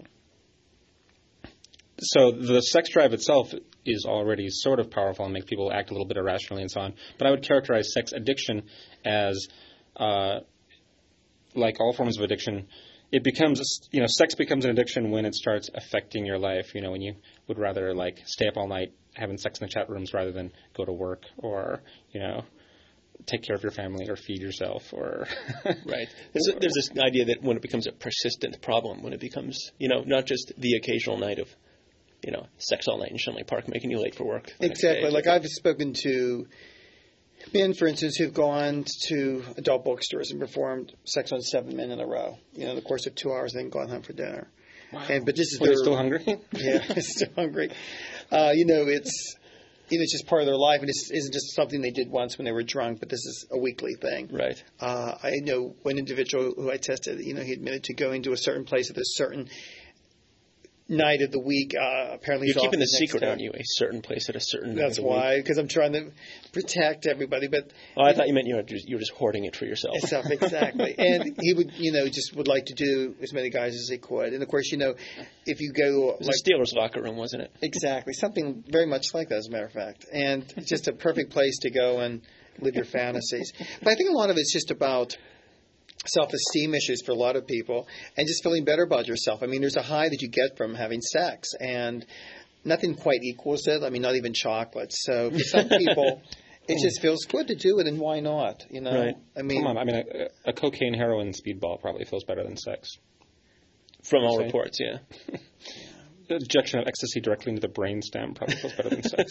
so the sex drive itself is already sort of powerful and makes people act a little bit irrationally and so on. But I would characterize sex addiction as, uh, like all forms of addiction, it becomes, you know, sex becomes an addiction when it starts affecting your life. You know, when you would rather like stay up all night having sex in the chat rooms rather than go to work, or, you know, take care of your family or feed yourself, or Right. There's, a, there's this idea that when it becomes a persistent problem, when it becomes, you know, not just the occasional night of, you know, sex all night in Shenley Park making you late for work. the next Exactly. day. Like I've spoken to men, for instance, who've gone to adult bookstores and performed sex on seven men in a row. You know, in the course of two hours, then gone home for dinner. wow. And but this is Were they their- still hungry? Yeah, still hungry. Uh, you know, it's you know, it's just part of their life, and it isn't just something they did once when they were drunk, but this is a weekly thing. Right. Uh, I know one individual who I tested. You know, he admitted to going to a certain place at a certain night of the week. Uh, apparently, You're he's keeping off the next secret, day. aren't you? A certain place at a certain night That's of the why, week. because I'm trying to protect everybody. But Oh, I thought you meant you were just, you were just hoarding it for yourself. Stuff, exactly. And he would, you know, just would like to do as many guys as he could. And of course, you know, if you go It was like a Steelers locker room, wasn't it? exactly something very much like that, as a matter of fact, and it's just a perfect place to go and live your fantasies. But I think a lot of it's just about self-esteem issues for a lot of people, and just feeling better about yourself. I mean, there's a high that you get from having sex, and nothing quite equals it. I mean, not even chocolate. So for some people, it just feels good to do it, and why not? You know, Right. I mean, Come on, I mean, a, a cocaine, heroin, speedball probably feels better than sex. From all Say. reports, yeah. The injection of ecstasy directly into the brainstem probably feels better than sex.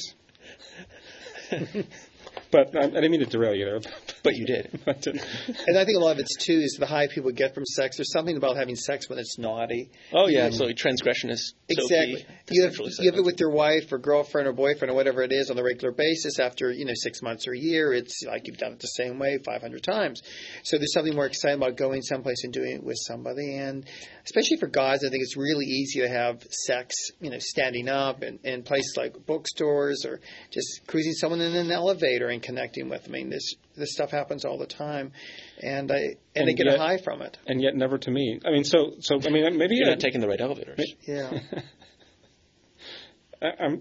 But I, I didn't mean to derail you there. But you did. But, uh, and I think a lot of it's too is the high people get from sex. There's something about having sex when it's naughty. Oh, yeah, absolutely. Transgression is so Exactly. key to You have, sexual you have it excitement. with your wife or girlfriend or boyfriend or whatever it is on a regular basis. After, you know, six months or a year, it's like you've done it the same way five hundred times. So there's something more exciting about going someplace and doing it with somebody. And especially for guys, I think it's really easy to have sex, you know, standing up in, in places like bookstores or just cruising someone in an elevator and connecting with them. I mean, this this stuff happens all the time, and I and, And they get yet- a high from it. and yet never to me. I mean, so, so I mean, maybe You're I- not taking the right elevators. Yeah. I, I'm.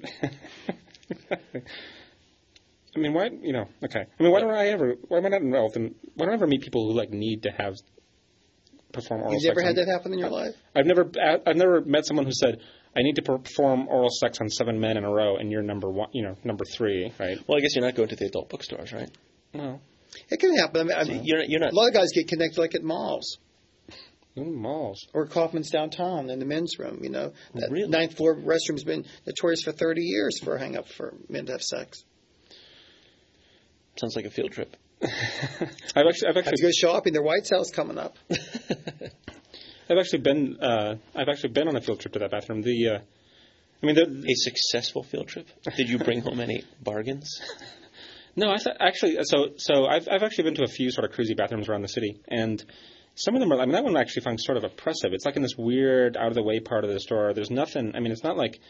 I mean, why? You know, okay. I mean, why don't I ever? Why am I not involved in? Why don't I ever meet people who like need to have perform oral You've sex? never had on- that happen in your life? I've never. I've never met someone who said, "I need to perform oral sex on seven men in a row," and you're number one. You know, number three, right? Well, I guess you're not going to the adult bookstores, right? No. It can happen. I mean, I mean, You're not, you're not a lot of guys get connected like at malls. Mm, malls. Or Kaufman's downtown in the men's room, you know. That Really? ninth floor restroom's been notorious for thirty years for a hang up for men to have sex. sounds like a field trip. I've actually, I've Have to actually, go shopping. Their White House coming up. I've actually been, uh, I've actually been on a field trip to that bathroom. The, uh, I mean, the, A successful field trip? Did you bring home any bargains? no, I th- actually, so, so I've, I've actually been to a few sort of cruisy bathrooms around the city, and some of them are, I mean, that one I actually find sort of oppressive. It's like in this weird, out of the way part of the store. There's nothing, I mean, it's not like,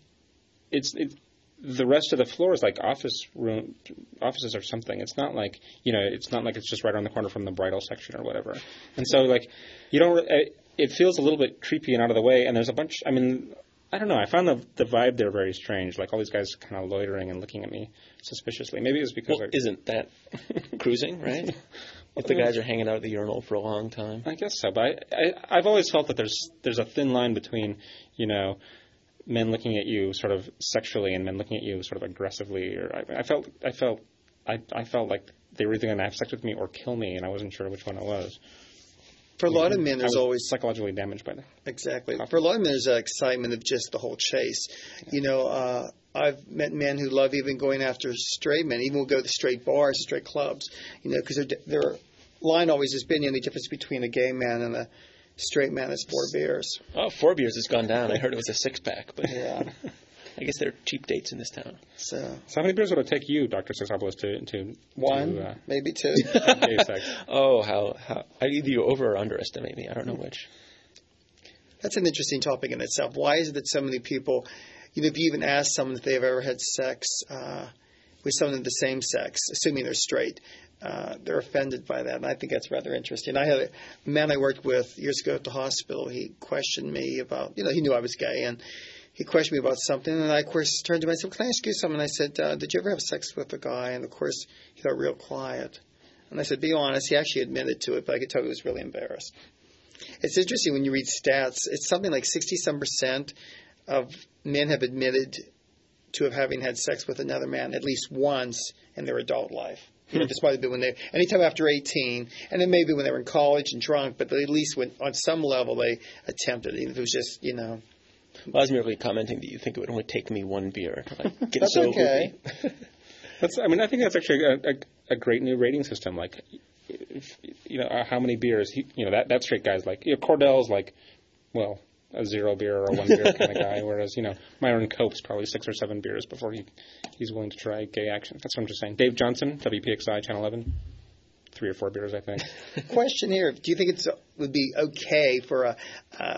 it's, it's, the rest of the floor is like office room, offices or something. It's not like, you know, it's not like it's just right around the corner from the bridal section or whatever. And so, like, you don't, it, it feels a little bit creepy and out of the way. And there's a bunch, I mean, I don't know. I found the the vibe there very strange. Like all these guys kind of loitering and looking at me suspiciously. Maybe it was because Well, I, isn't that cruising, right? If the guys are hanging out at the urinal for a long time. I guess so. But I, I, I've always felt that there's there's a thin line between, you know, men looking at you sort of sexually and men looking at you sort of aggressively. Or I, I felt I felt I, I felt like they were either going to have sex with me or kill me, and I wasn't sure which one it was. For a lot of men, I there's was always psychologically damaged by that. exactly. For a lot of men, there's that excitement of just the whole chase. You know, uh, I've met men who love even going after straight men, even will go to straight bars, straight clubs. You know, because their their line always has been, you know, the difference between a gay man and a straight man is four beers. Oh, four beers has gone down. I heard it was a six pack, but Yeah. I guess there are cheap dates in this town. So So how many beers would it take you, Doctor Sexopolis, to to one, to, uh, maybe two. gay sex? Oh, how how either you over or underestimate me. I don't know which. That's an interesting topic in itself. Why is it that so many people, you know, if you even ask someone if they've ever had sex uh, with someone of the same sex, assuming they're straight, uh, they're offended by that. And I think that's rather interesting. I had a man I worked with years ago at the hospital. He questioned me about, you know, he knew I was gay, and he questioned me about something. And I, of course, turned to him and I said, can I ask you something? I said, uh, did you ever have sex with a guy? And, of course, he got real quiet. And I said, be honest. He actually admitted to it, but I could tell he was really embarrassed. It's interesting when you read stats. It's something like sixty-some percent of men have admitted to have having had sex with another man at least once in their adult life. You know, despite it when they, anytime after eighteen, and then maybe when they were in college and drunk, but at least when, on some level they attempted, even if it was just, you know. Well, I was merely commenting that you think it would only take me one beer to like, get That's so okay. That's. I mean, I think that's actually a, a, a great new rating system. Like, if, you know, uh, how many beers? He, you know, that that straight guy's like, you know, Cordell's like, well, a zero beer or a one beer kind of guy. Whereas, you know, Myron Cope's probably six or seven beers before he he's willing to try gay action. That's what I'm just saying. Dave Johnson, W P X I, Channel eleven, three or four beers, I think. Question here: do you think it would be okay for a, uh,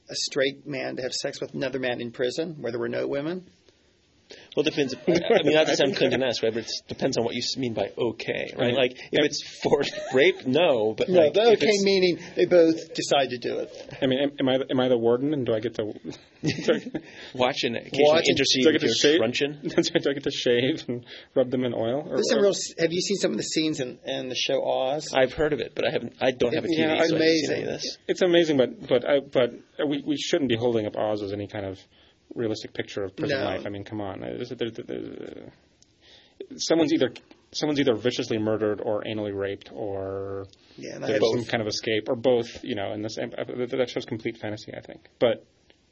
a straight man to have sex with another man in prison where there were no women? Well, it depends. I mean, not to sound Clinton-esque, right? But it depends on what you mean by okay, right? Like, if it's forced rape, no. But no, like, the okay meaning they both decide to do it. I mean, am, am I am I the warden, and do I get to watch and occasionally Watch and- intercede do I with get to your shave? truncheon? Do I get to shave and rub them in oil? Or, There's some or- real. Have you seen some of the scenes in, in the show Oz? I've heard of it, but I haven't. I don't have a T V, Yeah, so I haven't seen amazing. any of this. It's amazing, but but I, but we we shouldn't be holding up Oz as any kind of realistic picture of prison No. life. I mean, come on. There's, there's, there's, someone's either someone's either viciously murdered or anally raped, or Yeah, and I there's have some kind of escape, or both. You know, and this that shows complete fantasy, I think. But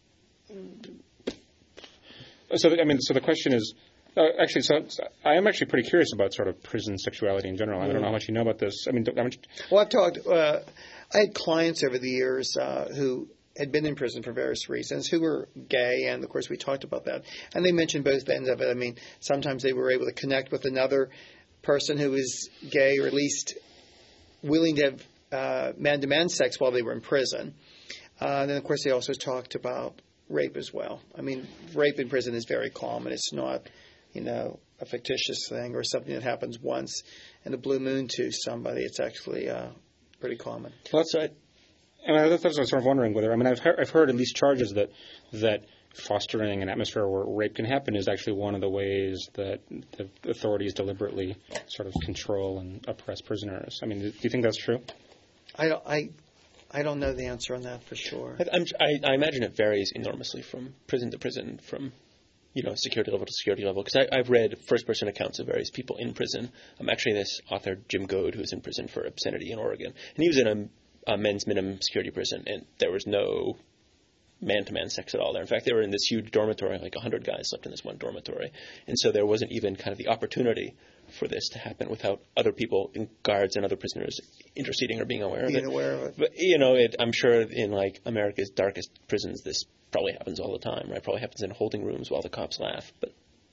so I mean, so the question is. Uh, actually, so, so I am actually pretty curious about sort of prison sexuality in general. I don't know how much you know about this. I mean, how much, Well, I've talked. Uh, I had clients over the years uh, who had been in prison for various reasons, who were gay, and of course we talked about that. And they mentioned both ends of it. I mean, sometimes they were able to connect with another person who was gay, or at least willing to have uh, man-to-man sex while they were in prison. Uh, and then, of course, they also talked about rape as well. I mean, rape in prison is very common. It's not, you know, a fictitious thing or something that happens once in a blue moon to somebody. It's actually uh, pretty common. well, that's, I, and I, that's what I was sort of wondering whether. I mean, I've heard, I've heard at least charges that that fostering an atmosphere where rape can happen is actually one of the ways that the authorities deliberately sort of control and oppress prisoners. I mean, do you think that's true? I don't, I, I don't know the answer on that for sure. I, I'm, I, I imagine it varies enormously from prison to prison, from you know security level to security level. Because I've read first-person accounts of various people in prison. Um, actually, this author Jim Goad, who was in prison for obscenity in Oregon, and he was in a a men's minimum security prison, and there was no man-to-man sex at all there. In fact, they were in this huge dormitory, like one hundred guys slept in this one dormitory, and so there wasn't even kind of the opportunity for this to happen without other people, guards and other prisoners, interceding or being aware of Being it. aware of it. But, you know, it, I'm sure in, like, America's darkest prisons, this probably happens all the time, right? Probably happens in holding rooms while the cops laugh. But,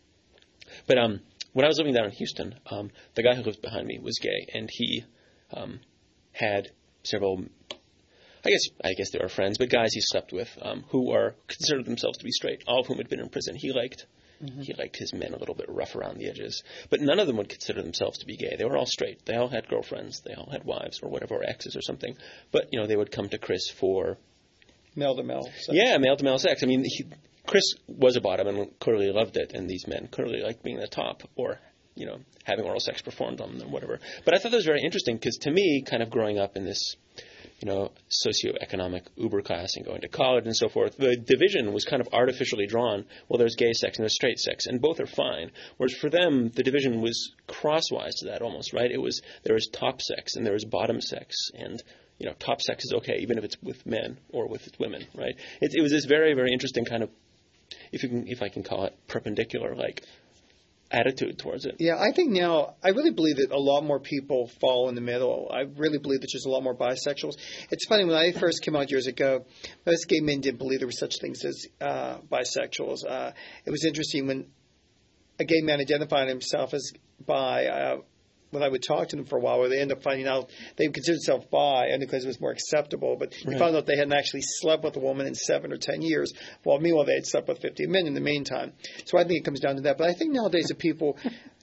but um, when I was living down in Houston, um, the guy who lived behind me was gay, and he um, had several, I guess I guess they were friends, but guys he slept with um, who are considered themselves to be straight, all of whom had been in prison. He liked mm-hmm. he liked his men a little bit rough around the edges, but none of them would consider themselves to be gay. They were all straight. They all had girlfriends. They all had wives or whatever, or exes or something. But you know, they would come to Chris for Male to male. yeah, male to male sex. I mean, he, Chris was a bottom and clearly loved it, and these men clearly liked being the top, or you know, having oral sex performed on them or whatever. But I thought that was very interesting because to me, kind of growing up in this, you know, socioeconomic uber class and going to college and so forth, the division was kind of artificially drawn. Well, there's gay sex and there's straight sex, and both are fine. Whereas for them, the division was crosswise to that almost, right? It was there is top sex and there is bottom sex, and you know, top sex is okay even if it's with men or with women, right? It, it was this very, very interesting kind of, if you can, if I can call it perpendicular, like attitude towards it. Yeah, I think now, I really believe that a lot more people fall in the middle. I really believe that there's a lot more bisexuals. It's funny, when I first came out years ago, most gay men didn't believe there were such things as uh, bisexuals. Uh, it was interesting when a gay man identified himself as bi, uh, when I would talk to them for a while, where they end up finding out they considered themselves bi, and because it was more acceptable, but you Right. found out they hadn't actually slept with a woman in seven or ten years, while meanwhile they had slept with fifty men in the meantime. So I think it comes down to that. But I think nowadays that people,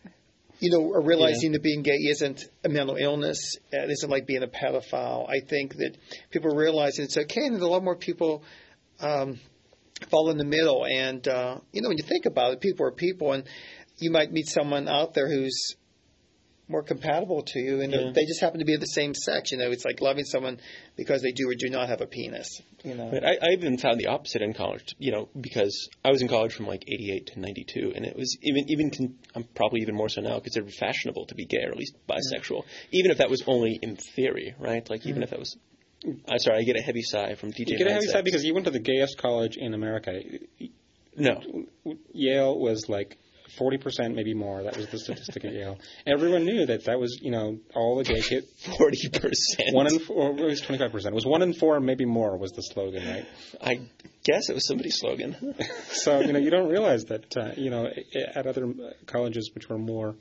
you know, are realizing yeah. that being gay isn't a mental illness. It isn't like being a pedophile. I think that people are realizing it's okay, and that a lot more people um, fall in the middle. And, uh, you know, when you think about it, people are people, and you might meet someone out there who's more compatible to you, and yeah. they just happen to be of the same sex. You know, it's like loving someone because they do or do not have a penis. You know, but I, I even found the opposite in college. You know, because I was in college from like eighty-eight to ninety-two, and it was even even con- I'm probably even more so now considered fashionable to be gay or at least bisexual, yeah. even if that was only in theory, right? Like even mm. if that was. I'm sorry, I get a heavy sigh from D J. You get a heavy Mansex. sigh because you went to the gayest college in America. No, Yale was like forty percent, maybe more. That was the statistic at Yale. Everyone knew that that was, you know, all the gay kids. forty percent. One in four, it was twenty-five percent. It was one in four, maybe more was the slogan, right? I guess it was somebody's slogan. So, you know, you don't realize that, uh, you know, at other colleges which were more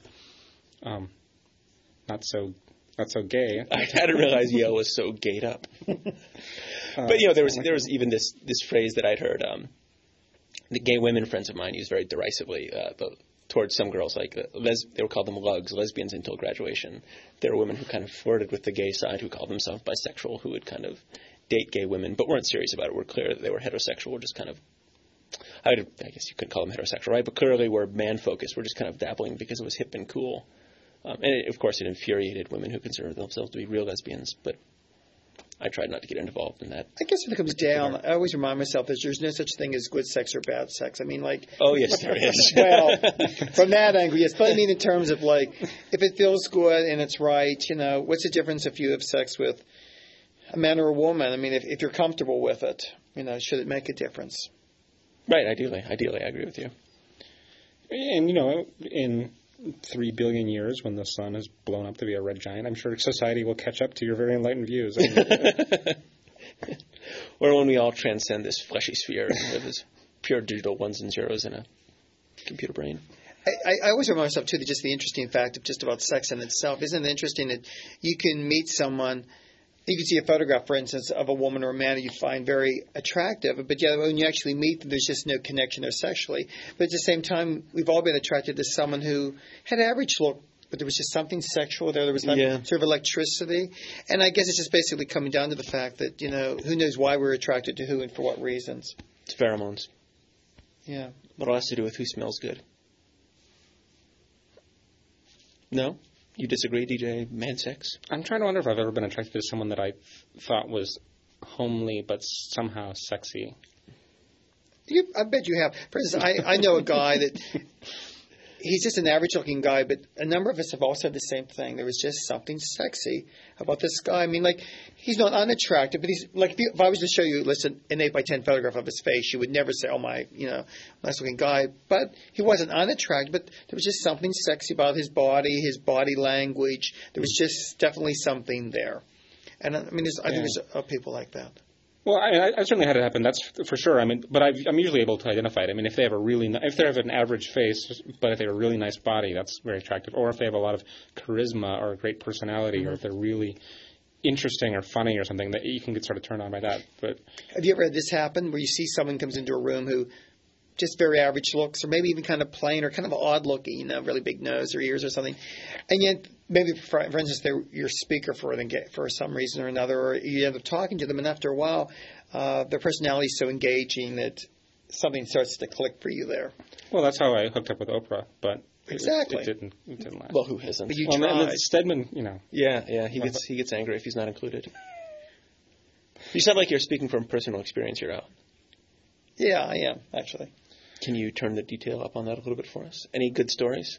um, not so not so gay. I hadn't realized Yale was so gayed up. Uh, but you know, there was there was even this this phrase that I'd heard. Um, the gay women friends of mine used very derisively uh, the, towards some girls, like uh, les- they would call them lugs, lesbians until graduation. There were women who kind of flirted with the gay side, who called themselves bisexual, who would kind of date gay women, but weren't serious about it. Were clear that they were heterosexual, or just kind of. I, would, I guess you couldn't call them heterosexual, right? But clearly were man-focused. We're just kind of dabbling because it was hip and cool. Um, and, it, of course, it infuriated women who considered themselves to be real lesbians. But I tried not to get involved in that. I guess when it comes down, I always remind myself that there's no such thing as good sex or bad sex. I mean, like... Oh, yes, there is. Well, from that angle, yes. But I mean, in terms of, like, if it feels good and it's right, you know, what's the difference if you have sex with a man or a woman? I mean, if, if you're comfortable with it, you know, should it make a difference? Right, ideally. Ideally, I agree with you. And, you know, in three billion years, when the sun is blown up to be a red giant, I'm sure society will catch up to your very enlightened views. I mean, or when we all transcend this fleshy sphere and live as pure digital ones and zeros in a computer brain. I, I always remind myself, too, that just the interesting fact of just about sex in itself. Isn't it interesting that you can meet someone... You can see a photograph, for instance, of a woman or a man that you find very attractive, but yeah, when you actually meet them, there's just no connection there sexually. But at the same time, we've all been attracted to someone who had average look, but there was just something sexual there. There was like yeah. sort of electricity. And I guess it's just basically coming down to the fact that, you know, who knows why we're attracted to who and for what reasons. It's pheromones. Yeah. What all has to do with who smells good. No? You disagree, D J Mansex? I'm trying to wonder if I've ever been attracted to someone that I thought was homely but somehow sexy. You, I bet you have. For instance, I, I know a guy that he's just an average-looking guy, but a number of us have all said the same thing. There was just something sexy about this guy. I mean, like, he's not unattractive, but he's like, if, you, if I was to show you, listen, an eight by ten photograph of his face, you would never say, oh, my, you know, nice-looking guy. But he wasn't unattractive, but there was just something sexy about his body, his body language. There was just definitely something there. And, I mean, there's, I think Yeah. there's uh, people like that. Well, I, I certainly had it happen. That's for sure. I mean, but I've, I'm usually able to identify it. I mean, if they have a really, ni- if they have an average face, but if they have a really nice body, that's very attractive. Or if they have a lot of charisma or a great personality, mm-hmm. or if they're really interesting or funny or something, that you can get sort of turned on by that. But have you ever had this happen where you see someone comes into a room who just very average looks, or maybe even kind of plain, or kind of odd looking, you know, really big nose or ears or something, and yet maybe, for, for instance, they're your speaker for them for some reason or another, or you end up talking to them, and after a while, uh, their personality is so engaging that something starts to click for you there. Well, that's how I hooked up with Oprah, but exactly it, it didn't. It didn't last. Well, who hasn't? But you well, tried. and then Stedman, you know. Yeah, yeah, he gets he gets angry if he's not included. You sound like you're speaking from personal experience here, Al. Yeah, I am actually. Can you turn the detail up on that a little bit for us? Any good stories?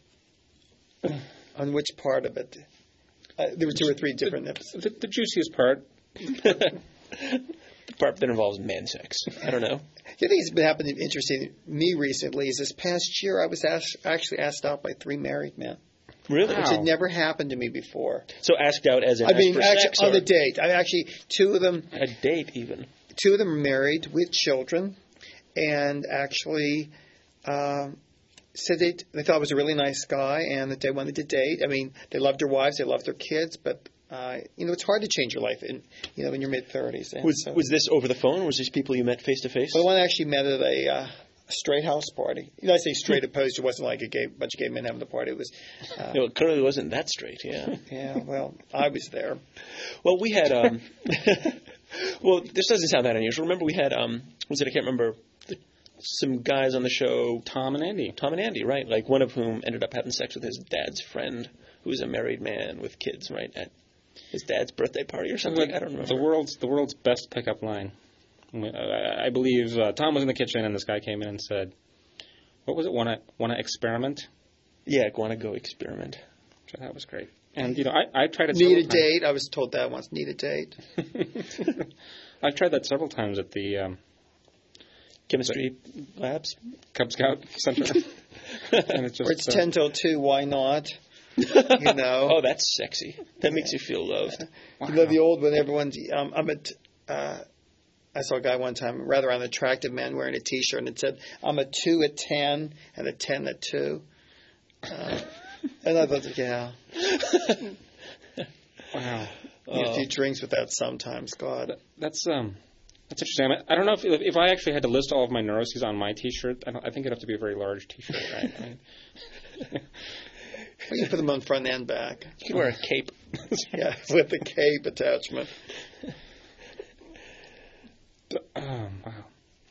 On which part of it? Uh, there were two or three different episodes. The, the juiciest part. The part that involves man sex. I don't know. The thing that's been happening interesting to me recently is this past year I was asked, actually asked out by three married men. Really? Which Wow. had never happened to me before. So asked out as in I mean, asked for actually, sex on or a date. I actually, two of them, a date even. two of them are married with children, and actually um, said they, they thought I was a really nice guy and that they wanted to date. I mean, they loved their wives, they loved their kids, but uh, you know, it's hard to change your life in you know in your mid thirties. Was so, was this over the phone, or was this people you met face to face? well, the one I actually met at a uh, straight house party. You know, I say straight opposed. It wasn't like a gay bunch of gay men having the party. It was. Uh, No, it clearly wasn't that straight. Yeah. yeah. Well, I was there. Well, we had. Um, well, this doesn't sound that unusual. Remember, we had. Um, was it? I can't remember. The, some guys on the show. Tom and Andy. Tom and Andy, right? Like one of whom ended up having sex with his dad's friend, who was a married man with kids, right? At his dad's birthday party or something. I don't remember. The world's the world's best pickup line. I, I believe uh, Tom was in the kitchen and this guy came in and said, "What was it? Want to want to experiment?" Yeah, want to go experiment. Which I thought was great. And you know, I I tried it. Need a several times. date. I was told that once. Need a date. I've tried that several times at the um, Chemistry labs. Cub Scout Center. And it's just, Or it's uh, ten till two. Why not? You know. Oh, that's sexy. That makes you feel loved. You know the old one. Everyone's. Um, I'm at. Uh, I saw a guy one time, rather unattractive man, wearing a T-shirt, and it said, "I'm a two at ten and a ten at two." Uh, and I thought, yeah, Wow. need a few drinks with that sometimes. God, That's um. That's interesting. I, mean, I don't know if if I actually had to list all of my neuroses on my T-shirt. I, don't, I think it'd have to be a very large T-shirt, right? I mean, We can put them on front and back. You can wear a cape. Yeah, with the cape attachment. um, wow.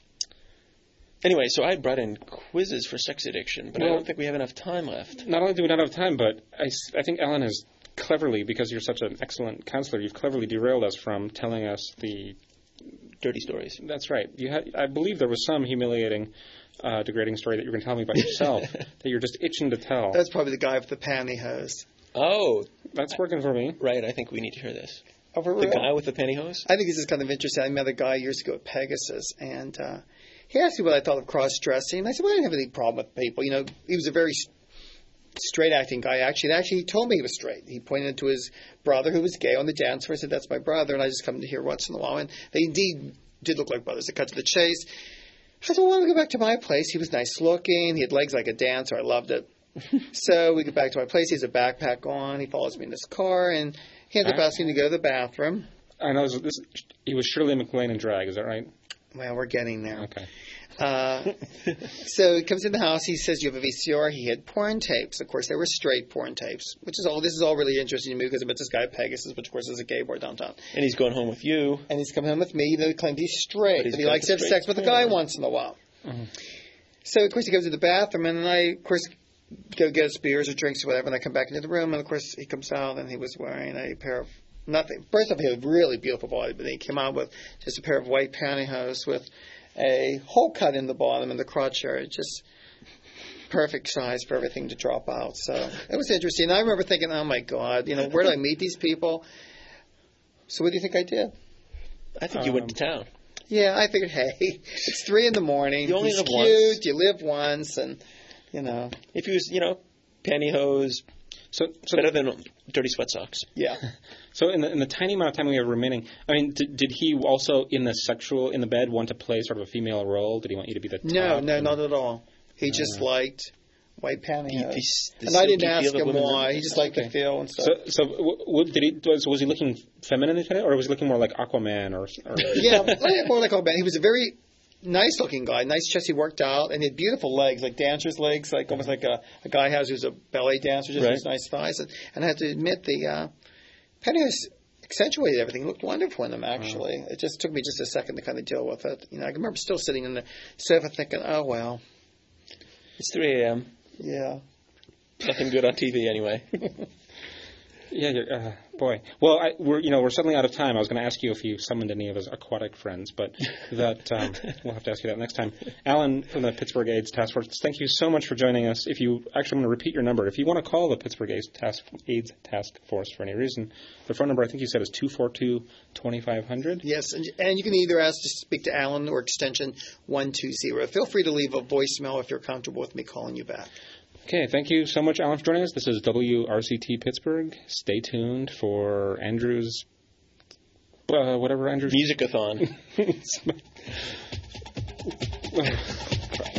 Anyway, so I brought in quizzes for sex addiction, but Well, I don't think we have enough time left. Not only do we not have time, but I, s- I think Alan has cleverly, because you're such an excellent counselor, you've cleverly derailed us from telling us the... Dirty stories. That's right. You had, I believe there was some humiliating, uh, degrading story that you were going to tell me about yourself that you're just itching to tell. That's probably the guy with the pantyhose. Oh, That's working for me. right. I think we need to hear this. Oh, for The real? guy with the pantyhose? I think this is kind of interesting. I met a guy years ago at Pegasus, and uh, he asked me what I thought of cross-dressing. And I said, well, I didn't have any problem with people. You know, he was a very s- straight-acting guy, actually. And actually, he told me he was straight. He pointed to his brother who was gay on the dance floor. I said, that's my brother, and I just come to here once in a while. And they indeed did look like brothers. They cut to the chase. I said, well, why don't we go back to my place? He was nice-looking. He had legs like a dancer. I loved it. So we get back to my place. He has a backpack on. He follows me in his car, and he ends up asking me to go to the bathroom. I know this, this, he was Shirley MacLaine in drag, is that right? Well, we're getting there. Okay. Uh, so he comes in the house. He says, you have a V C R. He had porn tapes. Of course, they were straight porn tapes, which is all. This is all really interesting to me because I met this guy at Pegasus, which, of course, is a gay bar downtown. And he's going home with you. And he's coming home with me. Even though he claimed he's straight, But he's but he got likes the to have straight sex with a guy porn. once in a while. Mhm. So, of course, he goes to the bathroom, and I, of course, go get us beers or drinks or whatever, and I come back into the room, and, of course, he comes out, and he was wearing a pair of nothing. First off, he had a really beautiful body, but then he came out with just a pair of white pantyhose with a hole cut in the bottom and the crotch area, just perfect size for everything to drop out. So it was interesting. And I remember thinking, oh, my God, you know, where did I meet these people? So what do you think I did? I think you went to town. Yeah, I figured, hey, it's three in the morning. You only He's live cute. once. You live once, and, you know, If he was, you know, pantyhose, So, so better than dirty sweat socks. yeah. So in the, in the tiny amount of time we have remaining, I mean, did, did he also in the sexual in the bed want to play sort of a female role? Did he want you to be the top? No, no, and- not at all. He just liked white pantyhose. The- the And I didn't silky ask feel that him women why. are- He just liked the feel and stuff. So, so w- w- did he was, was he looking feminine today, or was he looking more like Aquaman, or? or Yeah, well, more like all band. He was a very nice-looking guy, nice chest. He worked out, and he had beautiful legs, like dancer's legs, like almost like a, a guy has who's a ballet dancer, just Right. his nice thighs. And, and I have to admit, the uh, pantyhose accentuated everything. It looked wonderful in him, actually. It just took me just a second to kind of deal with it. You know, I remember still sitting in the sofa thinking, oh, well, It's three a.m. yeah. Nothing good on T V anyway. Yeah, you're, uh, boy. Well, I, we're you know we're suddenly out of time. I was going to ask you if you summoned any of his aquatic friends, but that um, we'll have to ask you that next time. Alan from the Pittsburgh AIDS Task Force, thank you so much for joining us. If you actually want to repeat your number, if you want to call the Pittsburgh AIDS Task, AIDS Task Force for any reason, the phone number I think you said is two four two, two five zero zero. Yes, and, and you can either ask to speak to Alan or extension one two zero. Feel free to leave a voicemail if you're comfortable with me calling you back. Okay, thank you so much, Alan, for joining us. This is W R C T Pittsburgh. Stay tuned for Andrew's, uh, whatever Andrew's. Musicathon.